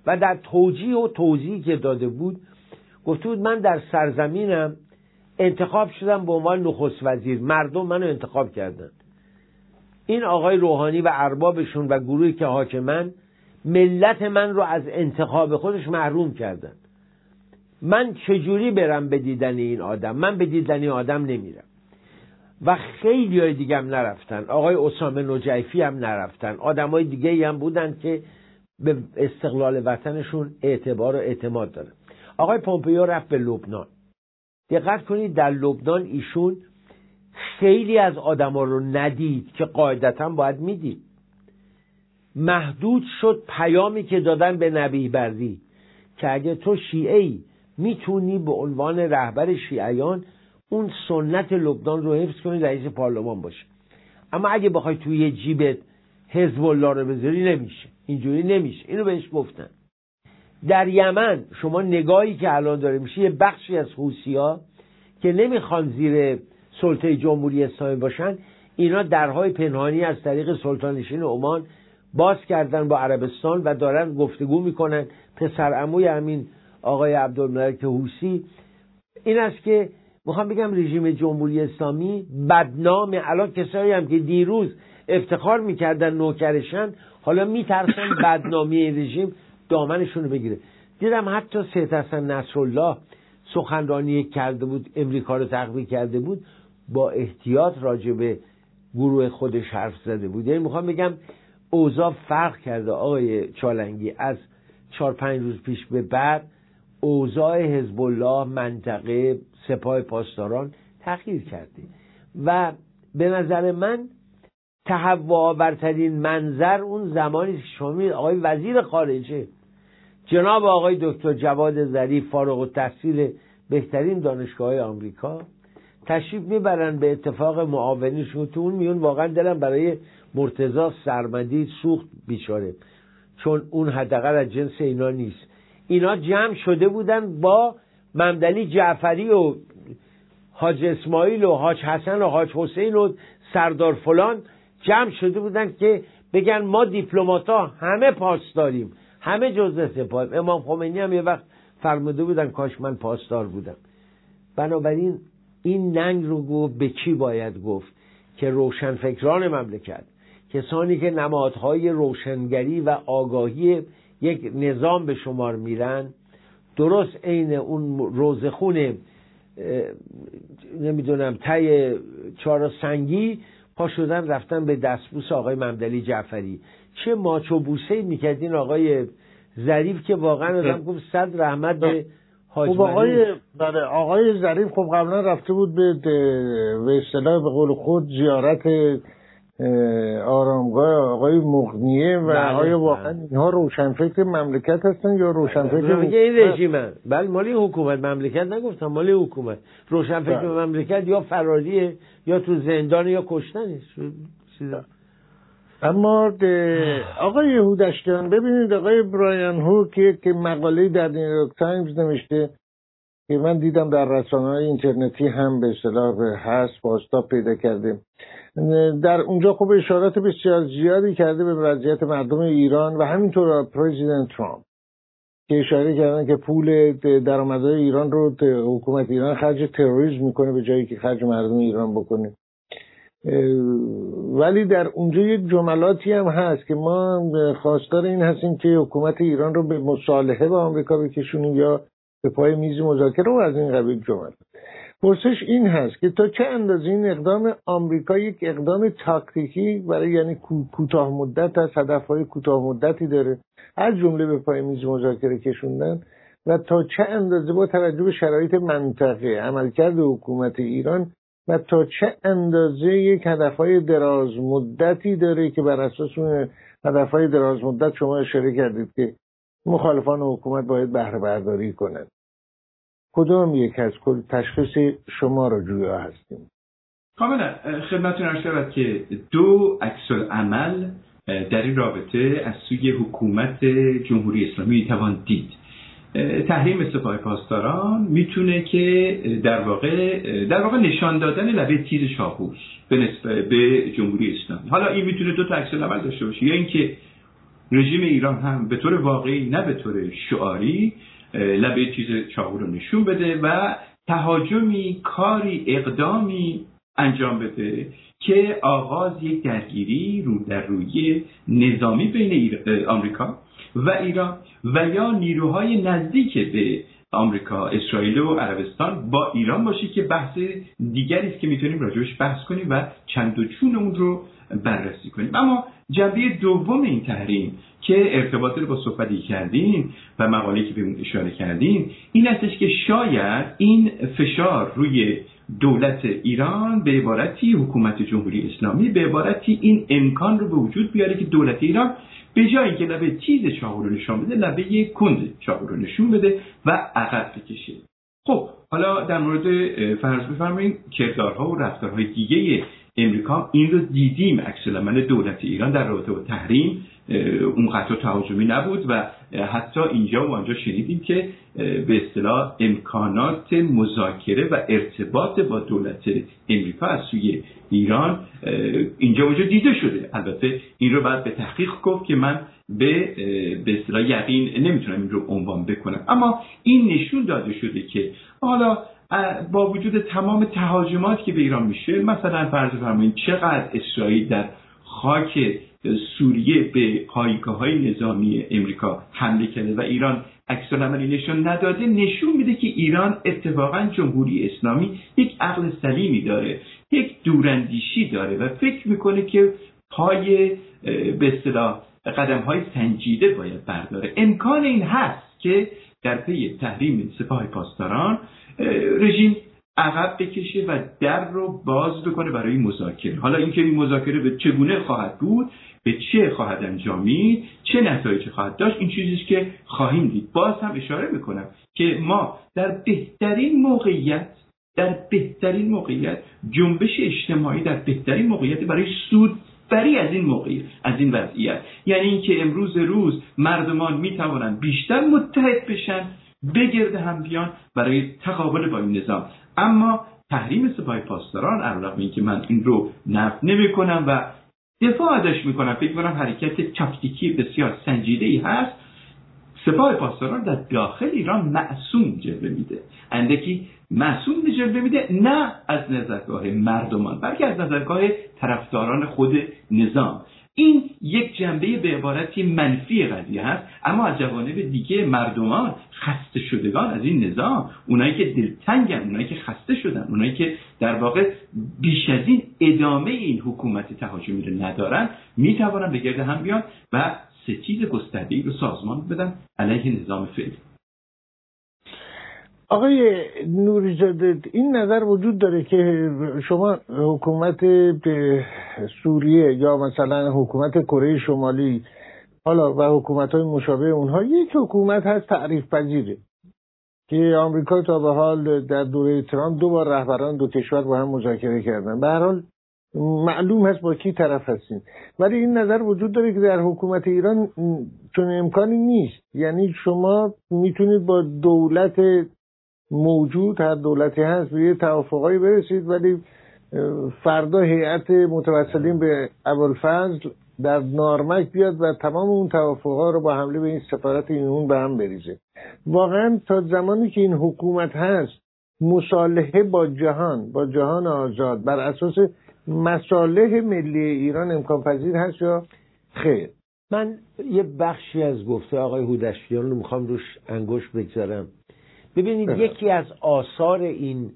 و در توجیه و توضیحی که داده بود گفته بود من در سرزمینم انتخاب شدم به عنوان نخست وزیر، مردم منو انتخاب کردن. این آقای روحانی و اربابشون و گروهی که حاکمن ملت من رو از انتخاب خودش محروم کردن. من چجوری برم به دیدن این آدم؟ من به دیدن این آدم نمیرم. و خیلی های دیگه هم نرفتن. آقای اسامه نجیفی هم نرفتن. آدم های دیگه هم بودن که به استقلال وطنشون اعتبار و اعتماد دارن. آقای پومپئو رفت به لبنان. دقت کنید در لبنان ایشون خیلی از آدم ها رو ندید که قاعدتا باید میدید. محدود شد پیامی که دادن به نبیه بردی که اگه تو شیعه‌ای میتونی به عنوان رهبر شیعیان اون سنت لبنان رو حفظ کنی، رئیس پارلمان باشه. اما اگه بخوای توی جیبت حزب الله رو بذاری نمیشه، اینجوری نمیشه. اینو بهش گفتن. در یمن شما نگاهی که الان داره میشه، یه بخشی از حوثی‌ها که نمیخوان زیر سلطه جمهوری اسلامی باشن، اینا درهای پنهانی از طریق سلطان نشین عمان باز کردن با عربستان و دارن گفتگو میکنن. پسر عموی همین آقای عبدالملک حوثی این است که میخوام بگم رژیم جمهوری اسلامی بدنام. الان کسایی هم که دیروز افتخار میکردن نوکرشن حالا میترسن بدنامی این رژیم دامنشون رو بگیره. دیدم حتی سید حسن نصرالله سخنرانی کرده بود، امریکا رو تقویه کرده بود، با احتیاط راجع به گروه خودش حرف زده بود. یعنی میخوام بگم اوضاع فرق کرده آقای چالنگی. از چهار پنج روز پیش به بعد اوضاع حزب الله، منطقه، سپاه پاسداران تغییر کرده و به نظر من تهوع‌آورترین منظر اون زمانی که شما آقای وزیر خارجه جناب آقای دکتر جواد ظریف فارغ التحصیل بهترین دانشگاه‌های آمریکا تشریف میبرن به اتفاق معاونیشون. تو اون میون واقعا دلم برای مرتضی سرمدی سوخت بیچاره، چون اون حداقل از جنس اینا نیست. اینا جمع شده بودن با ممدلی جعفری و حاج اسماعیل و حاج حسن و حاج حسین و سردار فلان، جمع شده بودن که بگن ما دیپلمات‌ها همه پاسداریم، همه جزء سپاه. امام خمینی هم یه وقت فرموده بودن کاش من پاسدار بودم. بنابراین این ننگ رو گفت به کی باید گفت؟ که روشنفکران مملکت، کسانی که نمادهای روشنگری و آگاهی یک نظام به شمار میرن، درست عین اون روزخون نمیدونم تای چهار سنگی پا شدن رفتن به دستبوس آقای ممدلی جعفری. چه ماچو بوسه میکردین آقای ظریف که واقعا آدم گفت صد رحمت به حاج خب آقای بله آقای ظریف خب قبلا رفته بود به به اصطلاح به قول خود زیارت آرامگاه آقای مغنیه و آیا واقعا اینها روشنفکر مملکت هستن یا روشنفکر میگه این رژیمه؟ بله مالی حکومت، مملکت نگفتم، مالی حکومت. روشنفکر مملکت یا فراریه یا تو زندان یا کشتنه. اما آقای هودشتیان ببینید، آقای برایان هوک که مقاله در نیویورک تایمز نوشته که من دیدم در رسانه‌های اینترنتی هم به اصطلاح هست، بازتاب پیدا کرده. در اونجا خب اشارات بسیار زیادی کرده به وضعیت مردم ایران و همینطور پرزیدنت ترامپ که اشاره کردن که پول درآمدهای ایران رو حکومت ایران خرج تروریسم میکنه به جایی که خرج مردم ایران بکنه. ولی در اونجا یک جملاتی هم هست که ما خواستار این هستیم که حکومت ایران رو به مصالحه با آمریکا بکشونیم یا به پای میز مذاکره و از این قبیل جملات. پرسش این هست که تا چه اندازه این اقدام آمریکا یک اقدام تاکتیکی برای یعنی کوتاه مدت از هدفهای کوتاه مدتی داره، از جمله به پای میز مذاکره کشوندن، و تا چه اندازه با توجه به شرایط منطقه عملکرد حکومت ایران و تا چه اندازه یک هدفهای دراز مدتی داره که بر اساس اون هدفهای دراز مدت شما اشاره کردید که مخالفان حکومت باید بهره برداری کنند. کدام یک از تشخیص شما را جویا هستیم؟ کاملا خدمتتون عرض شود که دو عکس‌العمل در این رابطه از سوی حکومت جمهوری اسلامی میتوان دید. تحریم سپاه پاسداران میتونه که در واقع در واقع نشان دادن لبه تیز شاهوش به نسبت به جمهوری اسلامی. حالا این میتونه دو تا عکس‌العمل داشته باشه، یا اینکه رژیم ایران هم به طور واقعی نه به طور شعاری لبه چیز چاقو رو نشون بده و تهاجمی، کاری، اقدامی انجام بده که آغاز یک درگیری رو در روی نظامی بین آمریکا و ایران و یا نیروهای نزدیک به آمریکا، اسرائیل و عربستان با ایران باشه که بحث دیگری است که میتونیم راجعش بحث کنیم و چند و چون اون رو بررسی کنیم. اما جنبه دوم این تحریم که ارتباط رو با صحبتی کردیم و مقاله‌ای که بهمون اشاره کردیم این استش که شاید این فشار روی دولت ایران به عبارتی حکومت جمهوری اسلامی به عبارتی این امکان رو به وجود بیاره که دولت ایران به جایی که لبه تیز چاقو رو نشون بده لبه کند چاقو رو نشون بده و عقب بکشه. خب حالا در مورد فرض بفرمایید کردارها و رفتارهای دیگه امریکا این رو دیدیم. عکس‌العمل دولت ایران در رابطه با تحریم اونقدر تهاجمی نبود و حتی اینجا و آنجا شنیدیم که به اصطلاح امکانات مذاکره و ارتباط با دولت امریکا از سوی ایران اینجا وجود دیده شده. البته این رو باید به تحقیق گفت که من به به اصطلاح یقین نمیتونم این رو عنوان بکنم، اما این نشون داده شده که حالا با وجود تمام تهاجمات که به ایران میشه، مثلا فرض بفرمایید چقدر اسرائیل در خاک سوریه به پایگاه‌های نظامی امریکا حمله کرده و ایران عکس‌العملی نشون نداده، نشون میده که ایران اتفاقا جمهوری اسلامی یک عقل سلیمی داره، یک دوراندیشی داره و فکر میکنه که پای به اصطلاح قدم‌های سنجیده باید برداره. امکان این هست که در پی تحریم سپاه پاسداران رژیم عقب بکشه و در رو باز بکنه برای مذاکره. حالا اینکه این مذاکره به چگونه خواهد بود، به چه خواهد انجامید، چه نتایجی خواهد داشت، این چیزیست که خواهیم دید. باز هم اشاره میکنم که ما در بهترین موقعیت در بهترین موقعیت جنبش اجتماعی در بهترین موقعیت برای سود بری از این موقعیت، از این وضعیت، یعنی اینکه امروز روز مردمان میتوانند بیشتر متحد بشن، بگرد هم بیان برای تقابل با این نظام. اما تحریم سپاه پاسداران علاوه اینکه من این رو نفی نمی‌کنم و دفاع ازش می‌کنم، فکر می‌کنم حرکت تاکتیکی بسیار سنجیده‌ای هست، سپاه پاسداران در داخل ایران معصوم جلوه میده، اندکی معصوم جلوه میده، نه از نظرگاه مردمان بلکه از نظرگاه طرفداران خود نظام. این یک جنبه به عبارتی منفی قضیه هست، اما از جوانب دیگه مردمان خسته شدگان از این نظام، اونایی که دلتنگن، اونایی که خسته شدن، اونایی که در واقع بیش از این ادامه این حکومت تهاجمی رو ندارن، میتوانن به گرد هم بیان و ستیز گسترده‌ای رو سازمان بدن علیه نظام فعلی. آقای نوری‌زاده، این نظر وجود داره که شما حکومت سوریه یا مثلا حکومت کره شمالی حالا و حکومت‌های مشابه اونها یک حکومت هست تعریف پذیره که آمریکا تا به حال در دوره ترامپ دو بار رهبران دو کشور با هم مذاکره کردن، به هر حال معلوم هست با کی طرف هستیم. ولی این نظر وجود داره که در حکومت ایران چون امکانی نیست، یعنی شما میتونید با دولت موجود، هر دولتی هست، به یه توافقایی برسید ولی فردا هیئت متوسلین به ابوالفضل در نارمک بیاد و تمام اون توافقها رو با حمله به این سفارت ایران به هم بریزه. واقعا تا زمانی که این حکومت هست مصالحه با جهان با جهان آزاد بر اساس مصالح ملی ایران امکان پذیر هست یا خیر؟ من یه بخشی از گفته آقای هودشیان رو میخوام روش انگشت بگذارم. ببینید اه. یکی از آثار این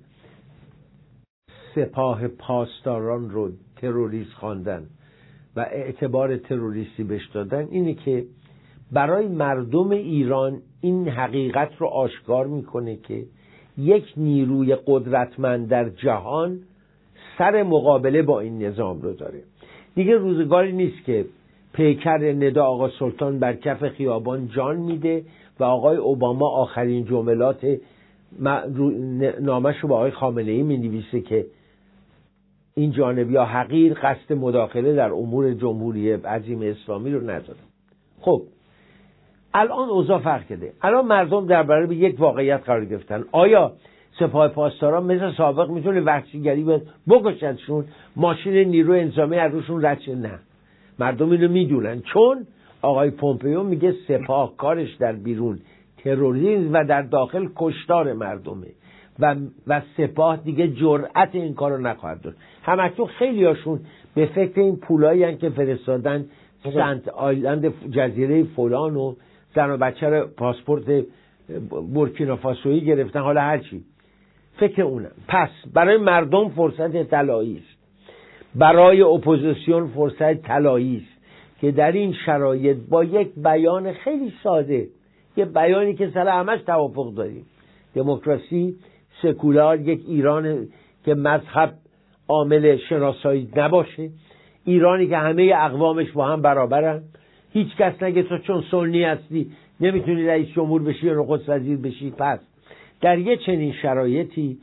سپاه پاسداران رو تروریست خواندن و اعتبار تروریستی بهش دادن اینه که برای مردم ایران این حقیقت رو آشکار میکنه که یک نیروی قدرتمند در جهان سر مقابله با این نظام رو داره. دیگه روزگاری نیست که پیکر ندا آقا سلطان بر کف خیابان جان میده و آقای اوباما آخرین جملات نامش رو با آقای خامنه ای می نویسه که این جانبی ها حقیر قصد مداخله در امور جمهوری عظیم اسلامی رو نداره. خب الان اوضاع فرق کرده. الان مردم در برابر یک واقعیت قرار گرفتن. آیا سپاه پاسداران مثل سابق میتونه وحشیگری بکشنشون، ماشین نیرو انتظامی از روشون رد شه؟ نه، مردم اینو میدونن، چون آقای پومپئو میگه سپاه کارش در بیرون تروریسم و در داخل کشتار مردمه و و سپاه دیگه جرأت این کارو نخواهد داشت. همکنون خیلی هاشون به فکر این پولایی هستن که فرستادن سنت آیلند جزیره فلان و زن و بچه رو پاسپورت بورکینافاسویی گرفتن، حالا هرچی فکر اونم. پس برای مردم فرصت طلایی است، برای اپوزیسیون فرصت طلایی است که در این شرایط با یک بیان خیلی ساده، یه بیانی که سر همش توافق داریم، دموکراسی سکولار، یک ایران که مذهب عامل شناسایی نباشه، ایرانی که همه اقوامش با هم برابرن، هیچ کس نگه تو چون سنی هستی نمیتونی رئیس جمهور بشی یا نخست وزیر بشی. پس در یه چنین شرایطی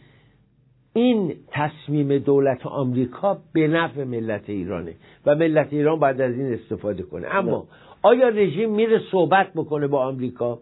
این تصمیم دولت آمریکا به نفع ملت ایرانه و ملت ایران باید از این استفاده کنه. اما آیا رژیم میره صحبت بکنه با آمریکا؟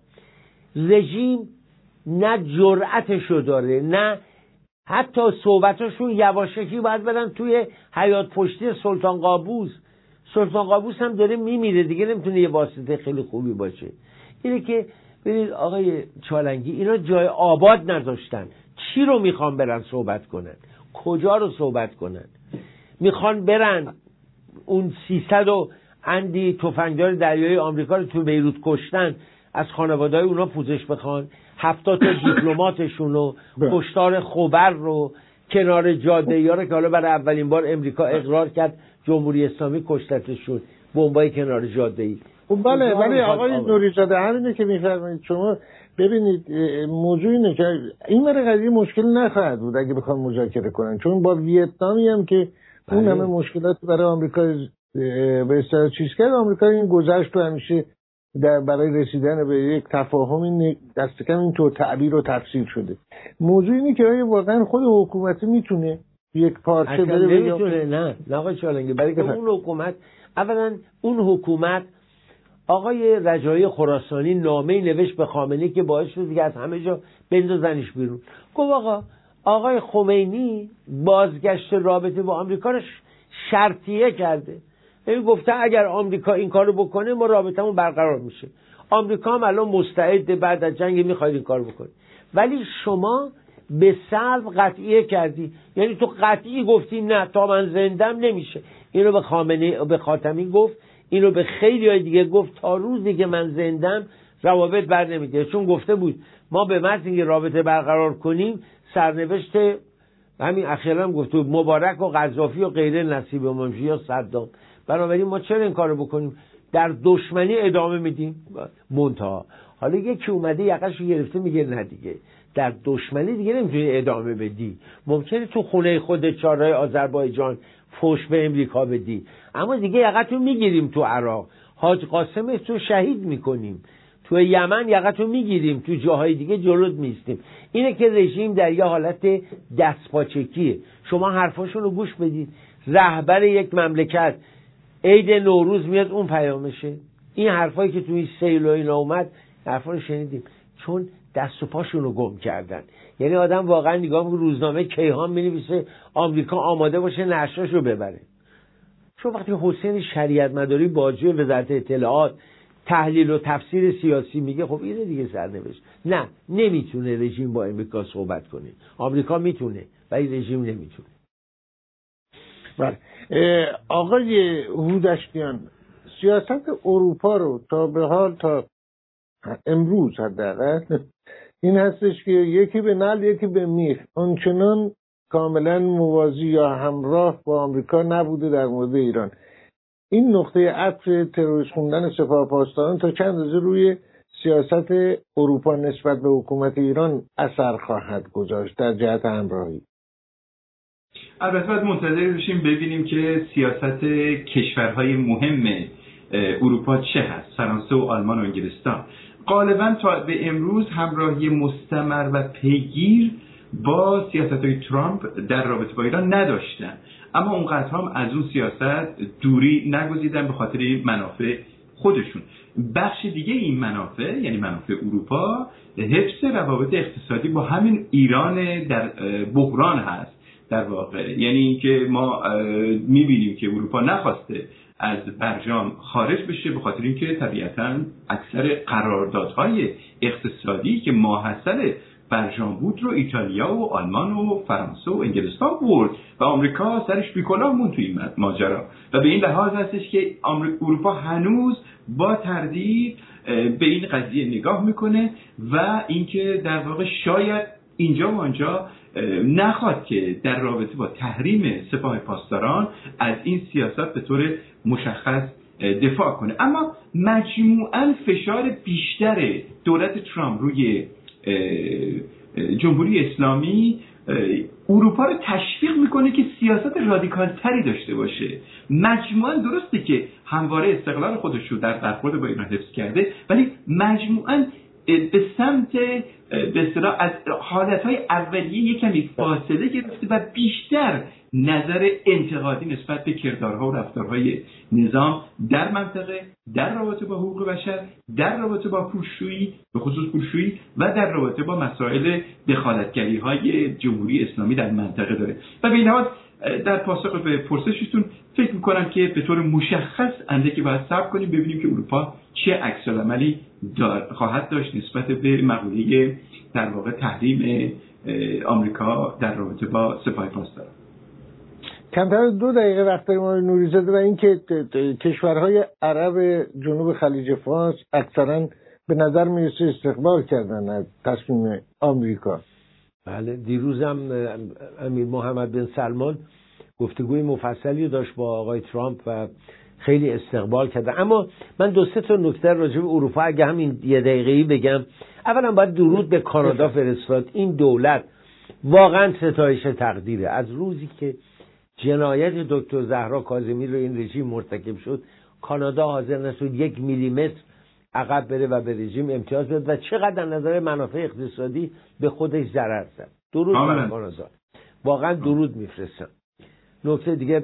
رژیم نه جرأتشو داره، نه حتی صحبتاشون یواشکی باید برن توی حیاط پشتی سلطان قابوس. سلطان قابوس هم داره میمیره دیگه، نمیتونه یه واسطه خیلی خوبی باشه. اینه که ببینید آقای چالنگی، اینا جای آباد نذاشتن. چی رو میخوان برن صحبت کنن؟ کجا رو صحبت کنن؟ میخوان برن اون سیصد و اندی تفنگدار دریایی آمریکا رو تو بیروت کشتن، از خانواده‌های اونا پوزش بخوان؟ هفتاد تا دیپلماتشون رو، کشتار خبر رو، کنار جاده‌ای ها رو که حالا برای اولین بار امریکا اقرار کرد جمهوری اسلامی کشتتشون، بمبای کنار جاده‌ای. خب بله، ولی آقای نوری‌زاده همینه که میفرمایید شما. ببینید موضوع اینه که این برای قضیه مشکل نخواهد بود اگه بخوام مذاکره کنن، چون با ویتنامی هم که اون همه مشکلات برای آمریکا به اصطلاح چیز کرد، آمریکا این گذشت رو همیشه در برای رسیدن به یک تفاهم دست کم این طور تعبیر و تفسیر شده. موضوع اینه که آیا واقعا خود حکومت میتونه یک پارچه بده؟ نمیتونه. نه نه آقای چالنگی، برای که اون حکومت، اولا اون حکومت آقای رجایی خراسانی نامه‌ای نوشت به خامنه‌ای که باعث شد دیگه از همه جا بندازنش بیرون. گفت آقا آقای خمینی بازگشت رابطه با آمریکا رو شرطیه کرده. یعنی گفته اگر آمریکا این کارو بکنه ما رابطمون برقرار میشه. آمریکا هم الان مستعد بعد از جنگ میخواد این کارو بکنه. ولی شما به سلب قطعیه کردی، یعنی تو قطعی گفتی نه تا من زندم نمیشه. اینو به خامنه‌ای به خاتمی گفت، اینو به خیلی های دیگه گفت، تا روزی که من زندم روابط بر نمیده. چون گفته بود ما به محض اینکه رابطه برقرار کنیم سرنوشت همین اخیراً هم گفت مبارک و قذافی و غیره نصیب ما میشه یا صدام. بنابراین ما چرا این کارو بکنیم؟ در دشمنی ادامه میدیم منتها. حالا یکی اومده یقه‌شو گرفته میگه نه دیگه در دشمنی دیگه نمیتونی ادامه بدی. ممکنه تو خونه خود چهارراه آذربایجان فوش به امریکا بدی، اما دیگه یقه‌تو میگیریم تو عراق، حاج قاسم تو شهید میکنیم، تو یمن یقه‌تو میگیریم، تو جاهای دیگه جلوت میستیم. اینه که رژیم در یه حالت دستپاچگیه. شما حرفاشون رو گوش بدید. رهبر یک مملکت عید نوروز میاد اون پیامشه. این حرفایی که توی سیل و اینا اومد حرفا رو شنیدیم، چون دست و پاشون رو گم کردن. یعنی آدم واقعا نگاه میکنه روزنامه کیهان مینویسه آمریکا آماده باشه نشراشو ببره. چون وقتی حسین شریعت مداری باجی وزارت اطلاعات تحلیل و تفسیر سیاسی میگه، خب اینه دیگه سرنوشت. نه، نمیتونه رژیم با امریکا صحبت کنه. آمریکا میتونه ولی رژیم نمیتونه. بله. آقای هودشتیان، سیاست اروپا رو تا به حال تا امروز حداقل این هستش که یکی به نعل یکی به میخ، آنچنان کاملا موازی یا همراه با آمریکا نبوده در مورد ایران. این نقطه عطف تروریست خوندن سپاه پاسداران تا چند روز روی سیاست اروپا نسبت به حکومت ایران اثر خواهد گذاشت در جهت همراهی؟ البته باید منتظر باشیم ببینیم که سیاست کشورهای مهم اروپا چه هست، فرانسه و آلمان و انگلستان. غالبا تا به امروز همراهی مستمر و پیگیر با سیاست‌های ترامپ در رابطه با ایران نداشتن، اما اونقدر هم از اون سیاست دوری نگزیدن به خاطر منافع خودشون. بخش دیگه این منافع، یعنی منافع اروپا، حفظ روابط اقتصادی با همین ایران در بحران هست در واقع. یعنی اینکه ما میبینیم که اروپا نخواسته از برجام خارج بشه، به خاطر اینکه طبیعتاً اکثر قراردادهای اقتصادی که ماحصل برجام بود رو ایتالیا و آلمان و فرانسه و انگلستان برد و آمریکا سرش بیکلاه موند توی این ماجرا. و به این لحاظ هستش که اروپا هنوز با تردید به این قضیه نگاه میکنه و اینکه در واقع شاید اینجا و آنجا نخواد که در رابطه با تحریم سپاه پاسداران از این سیاست به طور مشخص دفاع کنه. اما مجموعاً فشار بیشتر دولت ترامپ روی جمهوری اسلامی اروپا رو تشویق میکنه که سیاست رادیکال تری داشته باشه. مجموعاً درسته که همواره استقلال خودش رو در برخورد با ایران حفظ کرده، ولی مجموعاً به سمت به اصطلاح از حالتهای اولیه یک کمی فاصله گرفته و بیشتر نظر انتقادی نسبت به کردارها و رفتارهای نظام در منطقه، در رابطه با حقوق بشر، در رابطه با پولشویی، به خصوص پولشویی و در رابطه با مسائل دخالتگری‌های جمهوری اسلامی در منطقه داره. و به این حال در پاسخ به پرسشتون فکر می‌کنم که به طور مشخص اندکی باید صبر کنیم ببینیم که اروپا چه عکس‌العملی خواهد داشت نسبت به مقوله در واقع تحریم آمریکا در رابطه با سپاه پاسداران. کمتر دو دقیقه وقت داریم آقای نوری‌زاده و اینکه کشورهای عرب جنوب خلیج فارس اکثرا به نظر میرسه استقبال کردن از تصمیم آمریکا. بله، دیروزم امیر محمد بن سلمان گفتگوی مفصلی داشت با آقای ترامپ و خیلی استقبال کرده. اما من دو سه تا نکته راجع به اروپا اگه همین یه دقیقه‌ای بگم. اولا باید درود به کانادا فرستاد. این دولت واقعا ستایش تقدیره. از روزی که جنایت دکتر زهرا کاظمی رو این رژیم مرتکب شد، کانادا حاضر نشد یک میلیمتر عقب بره و به رژیم امتیاز بده و چقدر از نظر منافع اقتصادی به خودش ضرر زد. درود به کانادا، واقعا درود میفرستم. نکته دیگه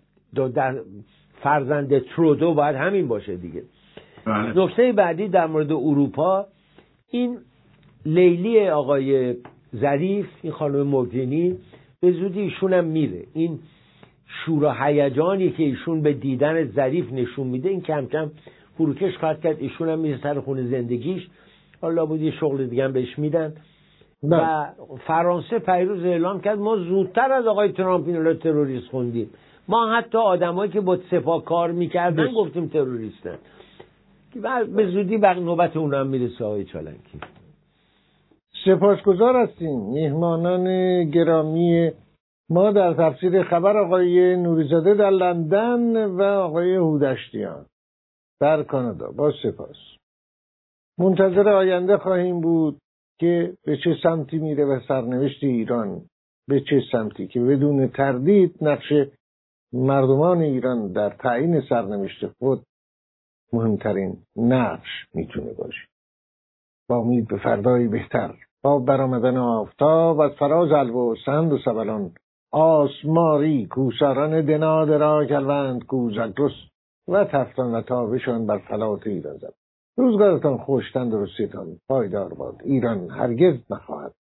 در فرزند ترودو باید همین باشه دیگه. نکته بعدی در مورد اروپا، این لیلی آقای ظریف، این خانم موگرینی، به زودی ایشون هم میره. این شور و هیجانی که ایشون به دیدن ظریف نشون میده این کم کم فروکش خواهد کرد. ایشون هم میره سر خونه زندگیش، حالا بود یه شغل دیگه هم بهش میدن. نه. و فرانسه پیروز اعلام کرد ما زودتر از آقای ترامپ این رو تروریست خوندیم. ما حتی آدمایی که با سپاه کار میکردن بس. گفتیم تروریستن. و به زودی بقیه نوبت اون هم میرسه. آقای چالنکی، سپاسگزار هستیم. میهمانان گرامی ما در تفسیر خبر آقای نوری‌زاده در لندن و آقای هودشتیان در کانادا، با سپاس. منتظر آینده خواهیم بود که به چه سمتی میره و سرنوشت ایران به چه سمتی، که بدون تردید نقش مردمان ایران در تعیین سرنوشت خود مهمترین نقش میتونه باشه. با امید به فردایی بهتر، با برآمدن آفتاب از فراز الوا و سند و سبلان، آسماری کوساران دناد را کلوند کوزگرس و تفتان و تابشان بر فلات ایران زد. روزگارتان خوش، تندرستیتان پایدار باد. ایران هرگز نخواهد